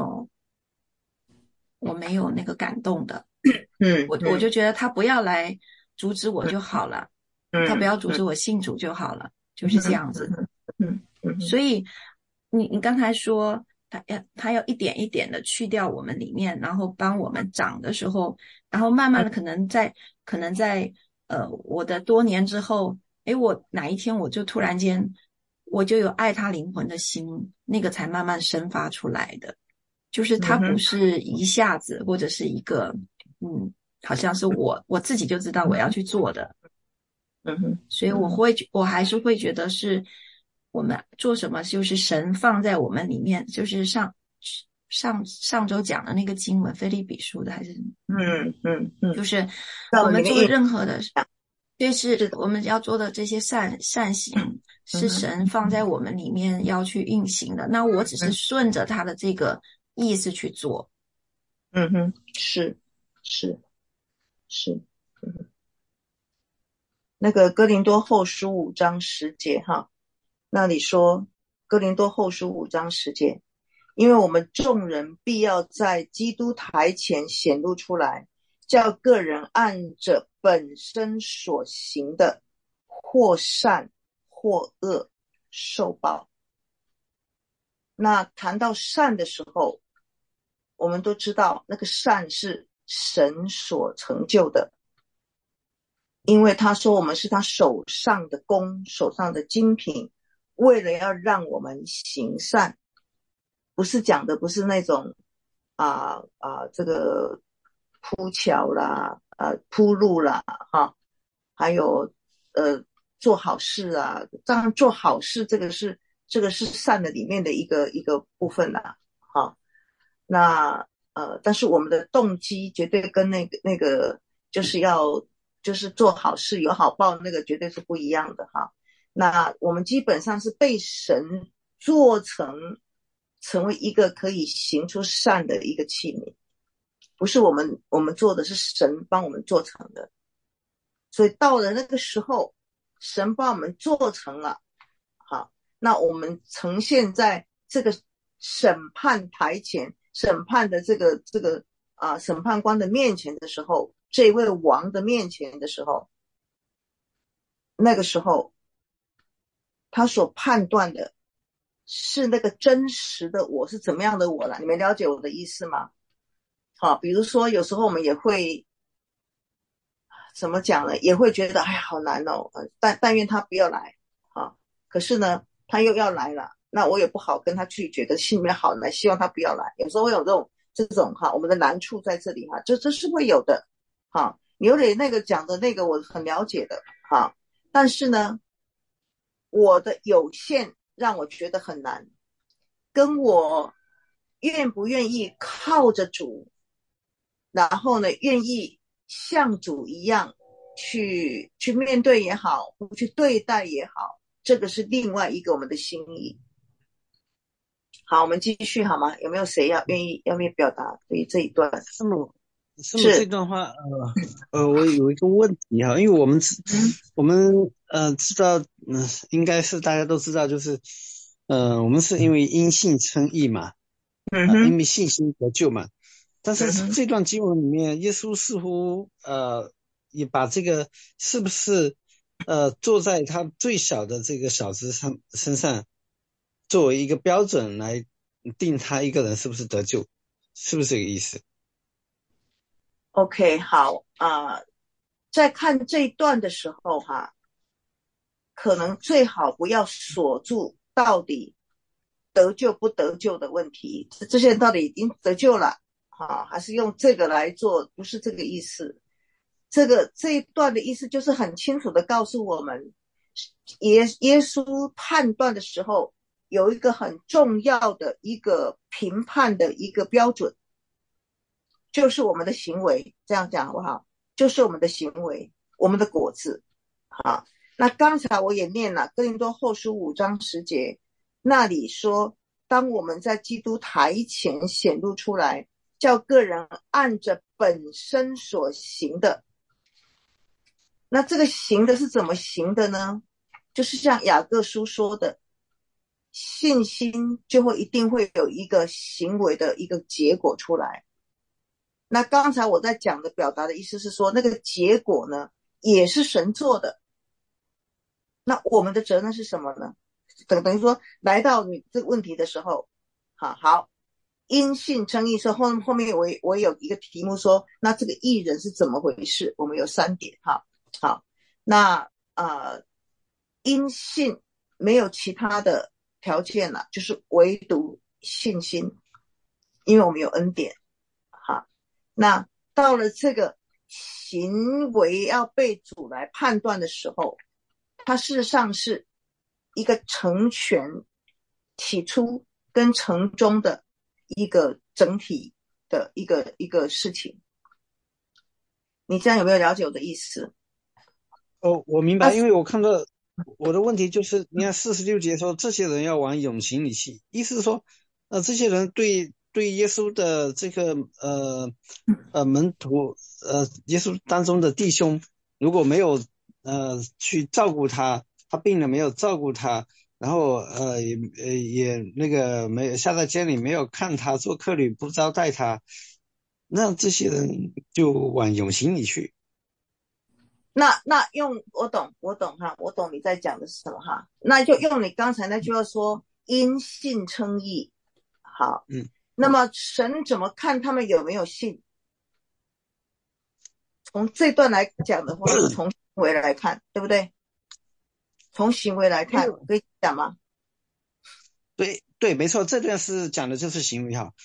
没有那个感动的。我就觉得他不要来阻止我就好了，他不要阻止我信主就好了，就是这样子。所以你刚才说他要一点一点的去掉我们里面，然后帮我们长的时候，然后慢慢的可能在我的多年之后，诶，我哪一天我就突然间我就有爱他灵魂的心，那个才慢慢生发出来的。就是它不嗯哼， 是一下子或者是一个好像是我自己就知道我要去做的， 嗯哼， 所以嗯哼， 我还是会觉得是我们做什么，就是神放在我们里面，就是上周讲的那个经文，腓立比书的还是什么， 嗯嗯嗯， 就是到我们做了你的印任何的， 象， 就是是的， 我们要做的这些善行，是嗯哼， 神放在我们里面要去运行的。那我只是嗯顺着他的这个意思去做。 嗯哼，是是，嗯哼，那个哥林多后书5章10节哈，那里说哥林多后书5章10节，因为我们众人必要在基督台前显露出来，叫个人按着本身所行的，或善或恶受报。那谈到善的时候，我们都知道那个善是神所成就的，因为他说我们是他手上的工，手上的精品，为了要让我们行善，不是讲的不是那种这个铺桥啦，铺路啦，哈，还有做好事啊，当然做好事这个是善的里面的一个部分啦，哈，那但是我们的动机绝对跟那个就是做好事有好报那个绝对是不一样的哈。那我们基本上是被神做成为一个可以行出善的一个器皿，不是我们做的，是神帮我们做成的。所以到了那个时候，神帮我们做成了，好，那我们呈现在这个审判台前，审判的这个审判官的面前的时候，这位王的面前的时候，那个时候他所判断的是那个真实的我是怎么样的我了，你们了解我的意思吗？好，比如说有时候我们也会怎么讲呢？也会觉得哎呀好难哦，但愿他不要来啊。可是呢，他又要来了，那我也不好跟他拒绝，可是心里面好难，希望他不要来。有时候会有这种哈，我们的难处在这里哈，这是会有的哈。牛磊那个讲的那个我很了解的哈，但是呢，我的有限让我觉得很难，跟我愿不愿意靠着主，然后呢，愿意像主一样去面对也好，去对待也好，这个是另外一个我们的心意。好，我们继续好吗？有没有谁愿意表达对于这一段？ 师母这段话，我有一个问题哈，因为我们知道，应该是大家都知道，就是我们是因为因信称义嘛，因为信心得救嘛。但是这段经文里面，耶稣似乎也把这个是不是坐在他最小的这个小子身上作为一个标准来定他一个人是不是得救，是不是这个意思？ OK， 好在看这一段的时候哈，可能最好不要锁住到底得救不得救的问题，这些人到底已经得救了还是用这个来做，不是这个意思。这一段的意思就是很清楚的告诉我们，耶稣判断的时候有一个很重要的一个评判的一个标准，就是我们的行为，这样讲好不好？就是我们的行为，我们的果子。好，那刚才我也念了哥林多后书5章10节，那里说，当我们在基督台前显露出来，叫个人按着本身所行的。那这个行的是怎么行的呢？就是像雅各书说的，信心就会一定会有一个行为的一个结果出来。那刚才我在讲的表达的意思是说，那个结果呢，也是神做的。那我们的责任是什么呢？ 等于说来到你这个问题的时候，好，因信称义说后面我有一个题目说，那这个义人是怎么回事？我们有3点哈。好，那因信没有其他的条件了，就是唯独信心，因为我们有恩典。好，那到了这个行为要被主来判断的时候，它事实上是一个成全起初跟成终的一个整体的一个事情。你这样有没有了解我的意思？ 我明白，因为我看到我的问题就是，你看46节说这些人要往永刑里去，意思是说，这些人对耶稣的这个门徒耶稣当中的弟兄，如果没有去照顾他病了没有照顾他，然后也那个没有下在监里没有看他做客旅不招待他，那这些人就往永刑里去。 那我懂哈，我懂你在讲的是什么哈。那就用你刚才那句话说，因信称义。好，那么神怎么看他们有没有信？从这段来讲的话，是从行为来看，对不对？从行为来看，可以讲吗？ 对，没错，这段是讲的就是行为哈。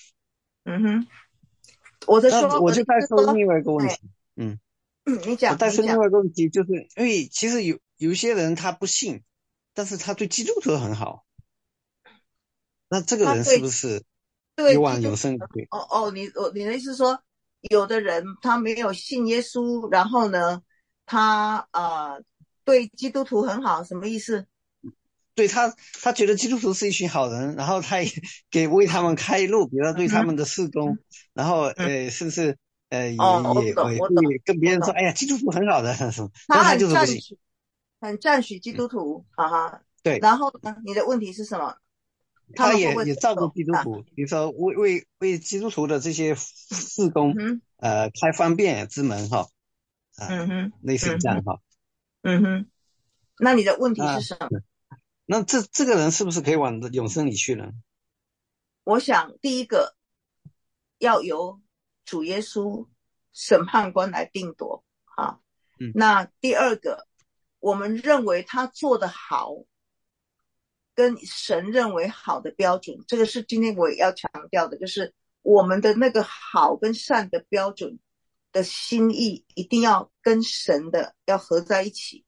我在说， 我就再说另外一个问题。 你讲。 我再说另外一个问题，就是因为其实有一些人他不信，但是他对基督徒很好，那这个人是不是有往永生里去？ 你的意思是说，有的人他没有信耶稣，然后呢，他对基督徒很好，什么意思？ 对他觉得基督徒是一群好人，然后他也为他们开路，比如说对他们的事工，然后是不是也跟别人说，哎呀，基督徒很好的什么，但他就是不信， 很赞许基督徒， 对。 然后呢，你的问题是什么？ 他也照顾基督徒，比如说为基督徒的这些事工，开方便之门哈，类似这样哈。 那你的问题是什么？ 那这个人是不是可以往永生里去呢？ 我想第一个要由主耶稣审判官来定夺啊。那第二个，我们认为他做得好，跟神认为好的标准，这个是今天我也要强调的，就是我们的那个好跟善的标准的心意一定要跟神的要合在一起。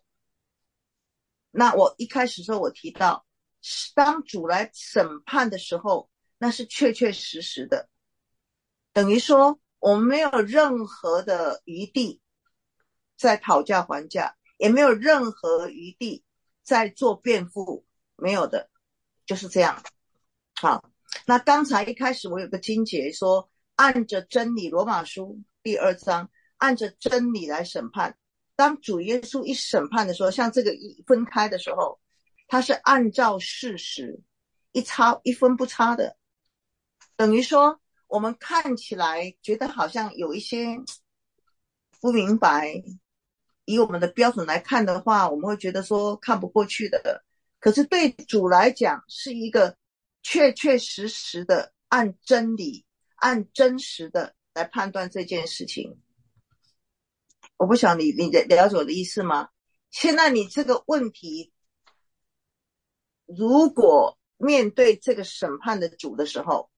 那我一开始说我提到，当主来审判的时候，那是确确实实的，等于说我们没有任何的余地在讨价还价，也没有任何余地在做辩护，没有的，就是这样。好，那刚才一开始我有个经节说，按着真理，罗马书第2章，按着真理来审判。当主耶稣一审判的时候，像这个一分开的时候，他是按照事实一分不差的，等于说我们看起来觉得好像有一些不明白，以我们的标准来看的话，我们会觉得说看不过去的，可是对主来讲是一个确确实实的按真理按真实的来判断这件事情。我不晓得你了解我的意思吗？现在你这个问题，如果面对这个审判的主的时候，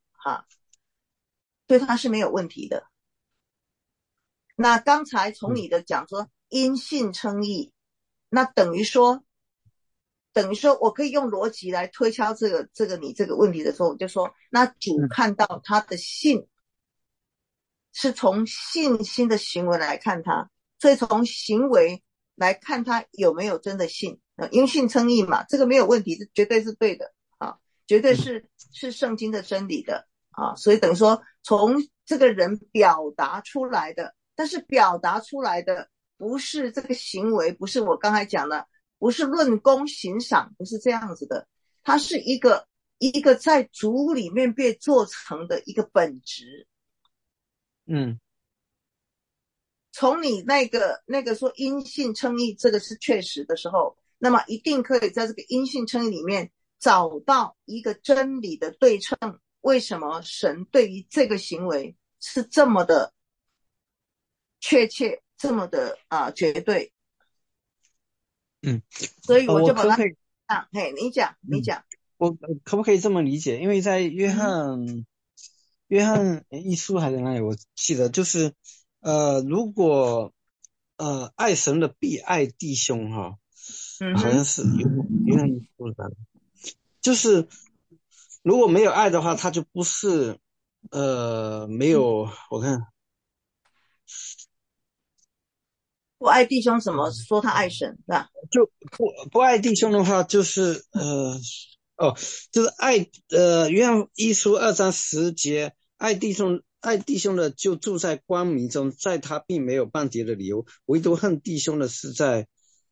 对他是没有问题的。那刚才从你的讲说因信称义，那等于说我可以用逻辑来推敲这个你这个问题的时候，我就说，那主看到他的信是从信心的行为来看他，所以从行为来看他有没有真的信，因信称义嘛，这个没有问题，这绝对是对的绝对是圣经的真理的所以等于说从这个人表达出来的，但是表达出来的不是这个行为，不是我刚才讲的，不是论功行赏，不是这样子的，它是一个在主里面被做成的一个本质。从你那个说因信称义，这个是确实的时候， 那么一定可以在这个因信称义里面找到一个真理的对称。为什么神对于这个行为是这么的确切，这么的绝对？所以我就把它你讲。 我可不可以这么理解？因为在约翰一书还是哪里，我记得就是如果爱神的必爱弟兄哈，好像是约翰一书的，就是如果没有爱的话，他就不是没有，我看不爱弟兄怎么说他爱神是吧？ 就不爱弟兄的话，就是就是爱约翰一书2章10节，爱弟兄的就住在光明中，在他并没有半点的理由，唯独恨弟兄的是在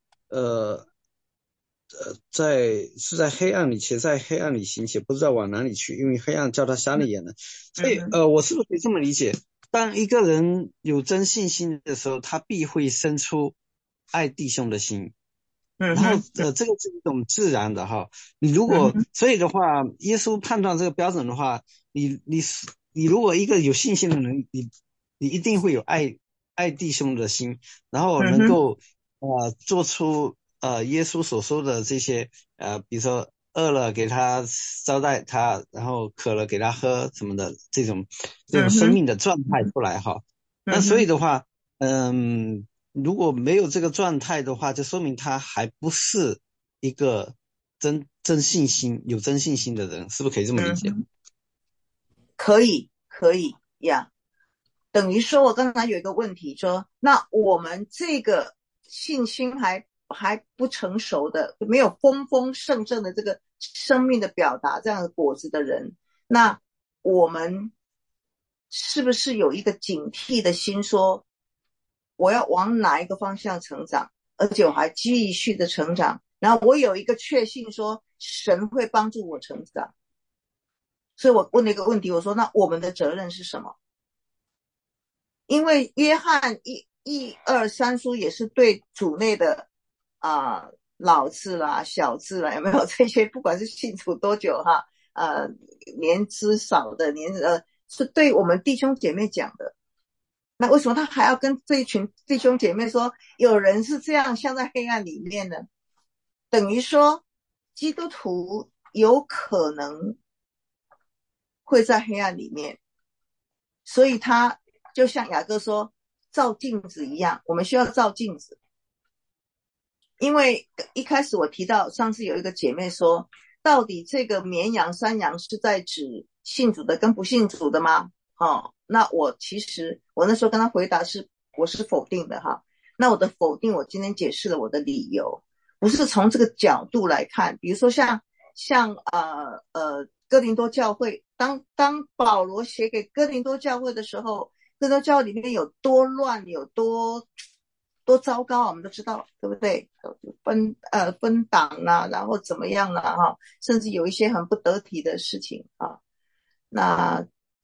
黑暗里，且在黑暗里行，且不知道往哪里去，因为黑暗叫他瞎了眼了。所以我是不是可以这么理解？当一个人有真信心的时候，他必会生出爱弟兄的心。然后这个是一种自然的哈。你如果所以的话，耶稣判断这个标准的话，你如果一个有信心的人，你一定会有爱弟兄的心，然后能够做出耶稣所说的这些比如说饿了给他招待他，然后渴了给他喝什么的这种生命的状态出来哈。那所以的话，如果没有这个状态的话，就说明他还不是一个有真信心的人，是不是可以这么理解？ 可以呀。等于说我刚才有一个问题说，那我们这个信心还不成熟的，没有丰丰盛盛的这个生命的表达这样的果子的人，那我们是不是有一个警惕的心，说我要往哪一个方向成长，而且我还继续的成长，然后我有一个确信说神会帮助我成长。所以我问了一个问题，我说那我们的责任是什么？因为约翰一二三书也是对主内的老字啦小字啦，有没有这些，不管是信主多久哈，年资少的是对我们弟兄姐妹讲的。那为什么他还要跟这一群弟兄姐妹说有人是这样像在黑暗里面呢？等于说基督徒有可能会在黑暗里面，所以他就像雅各说照镜子一样，我们需要照镜子。因为一开始我提到上次有一个姐妹说，到底这个绵羊山羊是在指信主的跟不信主的吗？那我那时候跟她回答我是否定的哈。那我的否定，我今天解释了我的理由，不是从这个角度来看。比如说像哥林多教会，当保罗写给哥林多教会的时候，哥林多教会里面有多乱，有多糟糕，我们都知道，对不对？分党啦，然后怎么样啦哈，甚至有一些很不得体的事情啊。那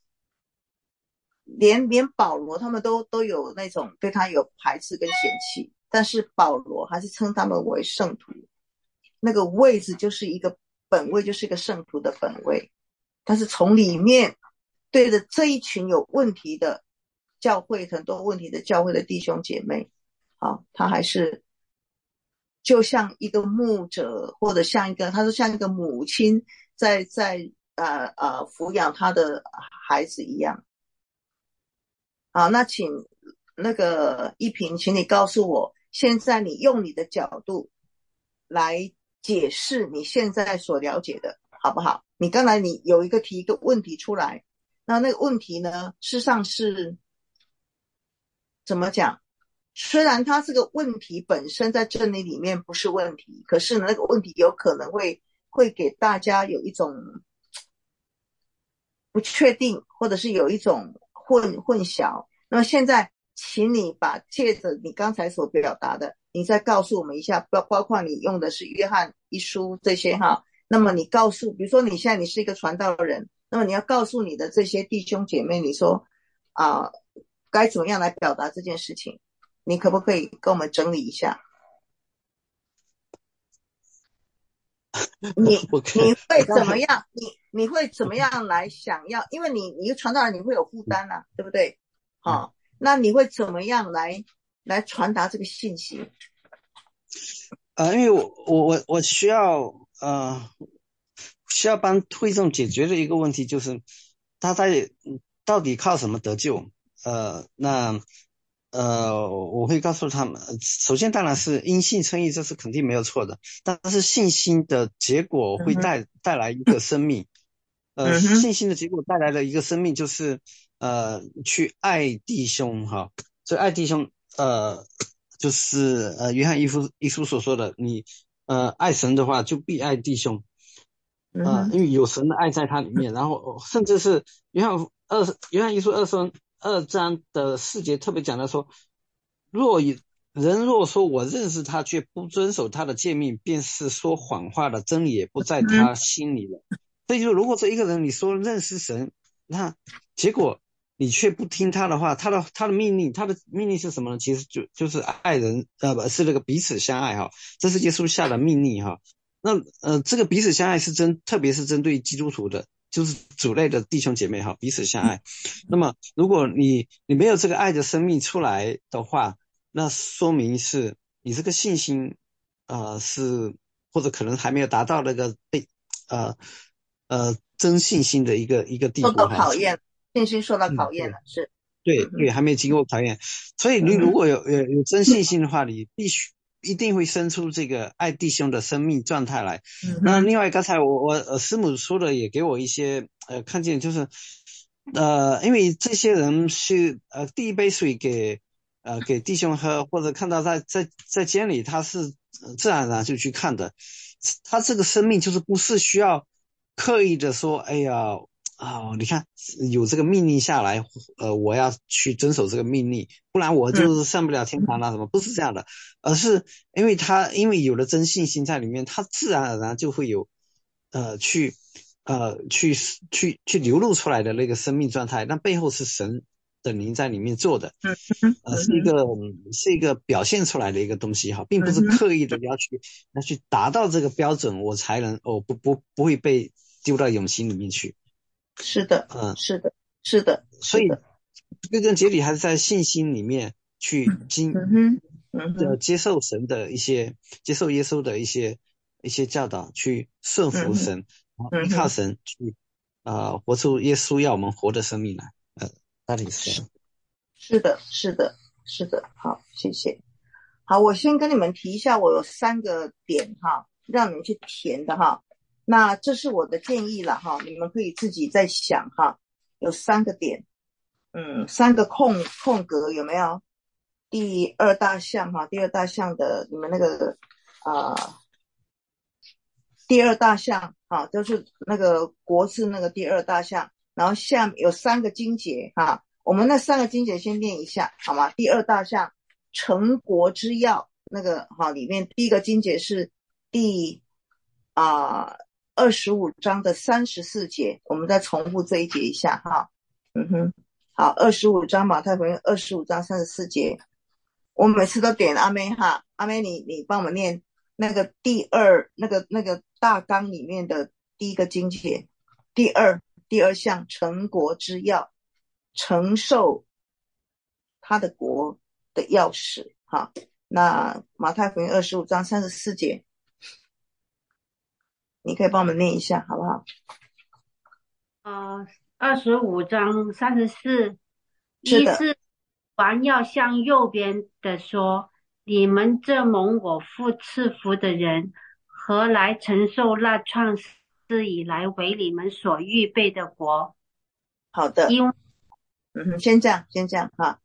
连保罗他们都有那种对他有排斥跟嫌弃，但是保罗还是称他们为圣徒，那个位置就是一个本位，就是一个圣徒的本位。但是从里面对着这一群有问题的教会，很多问题的教会的弟兄姐妹，他还是就像一个牧者，或者他说像一个母亲在抚养他的孩子一样。好，那请那个一平，请你告诉我，现在你用你的角度来解释你现在所了解的，好不好？你刚才你有提一个问题出来，那个问题呢，事实上是怎么讲？虽然它这个问题本身在真理里面不是问题，可是呢，那个问题有可能会给大家有一种不确定，或者是有一种混淆。那么现在请你借着你刚才所表达的，你再告诉我们一下，包括你用的是约翰一书这些哈。那么你比如说你现在你是一个传道人，那么你要告诉你的这些弟兄姐妹，你说该怎么样来表达这件事情，你可不可以跟我们整理一下？ 你我你会刚才怎么样？你会怎么样来想要？因为你传道人你会有负担啊，对不对？好，那你会怎么样来传达这个信息？ 因为我需要帮会众解决的一个问题就是他到底靠什么得救？那我会告诉他们，首先当然是因信称义，这是肯定没有错的，但是信心的结果会带来一个生命。信心的结果带来的一个生命就是去爱弟兄哈，所以爱弟兄就是约翰一书所说的，你爱神的话就必爱弟兄，因为有神的爱在他里面，然后甚至是约翰一书2章的4节特别讲到说，人若说我认识他，却不遵守他的诫命，便是说谎话的，真理也不在他心里了。所以就如果说一个人你说认识神，那结果你却不听他的话，他的命令是什么呢？其实就是爱人，是那个彼此相爱哈，这是耶稣下的命令哈。那这个彼此相爱特别是针对基督徒的，就是主内的弟兄姐妹哈，彼此相爱。那么如果你没有这个爱的生命出来的话，那说明是你这个信心是或者可能还没有达到那个真信心的一个地步受到考验，信心受到考验了，是。 对，还没有经过考验。所以你如果有真信心的话，你一定会生出这个爱弟兄的生命状态来。那另外刚才我师母说的也给我一些看见，就是因为这些人是第一杯水给弟兄喝，或者看到在监里，他是自然而然就去看的。他这个生命就是不是需要刻意的说，哎呀你看有这个命令下来，我要去遵守这个命令，不然我就是上不了天堂了什么，不是这样的，而是因为有了真信心在里面，他自然而然就会有去流露出来的那个生命状态，那背后是神的灵在里面做的，是一个表现出来的一个东西哈，并不是刻意的要去达到这个标准，我才能不会被丢到永刑里面去。 是的，是的， 所以归根结底还是在信心里面去接受神的接受耶稣的一些教导，去顺服神，然后依靠神去活出耶稣要我们活的生命来。大体是这样。 是的，好，谢谢。好，我先跟你们提一下，我有3个点哈，让你们去填的哈。那这是我的建议了哈，你们可以自己再想哈。有3个点，3个空格有没有？第二大项哈，第二大项的你们那个第二大项哈，就是那个国字那个第二大项，然后下面有3个经节哈，我们那3个经节先念一下好吗？第二大项成国之要那个哈，里面第一个经节是第25章的34节，我们再重复这一节一下哈。好，25章马太福音25章34节，我每次都点阿妹哈，阿妹你帮我们念那个那个大纲里面的第一个经节，第二项成国之要，承受他的国的钥匙哈。那马太福音25章34节，你可以帮我们念一下好不好 ？25章34， 是的。 王要向右边的说，你们这蒙我父赐福的人，何来承受那创世以来为你们所预备的国？ 好的， 因先这样哈。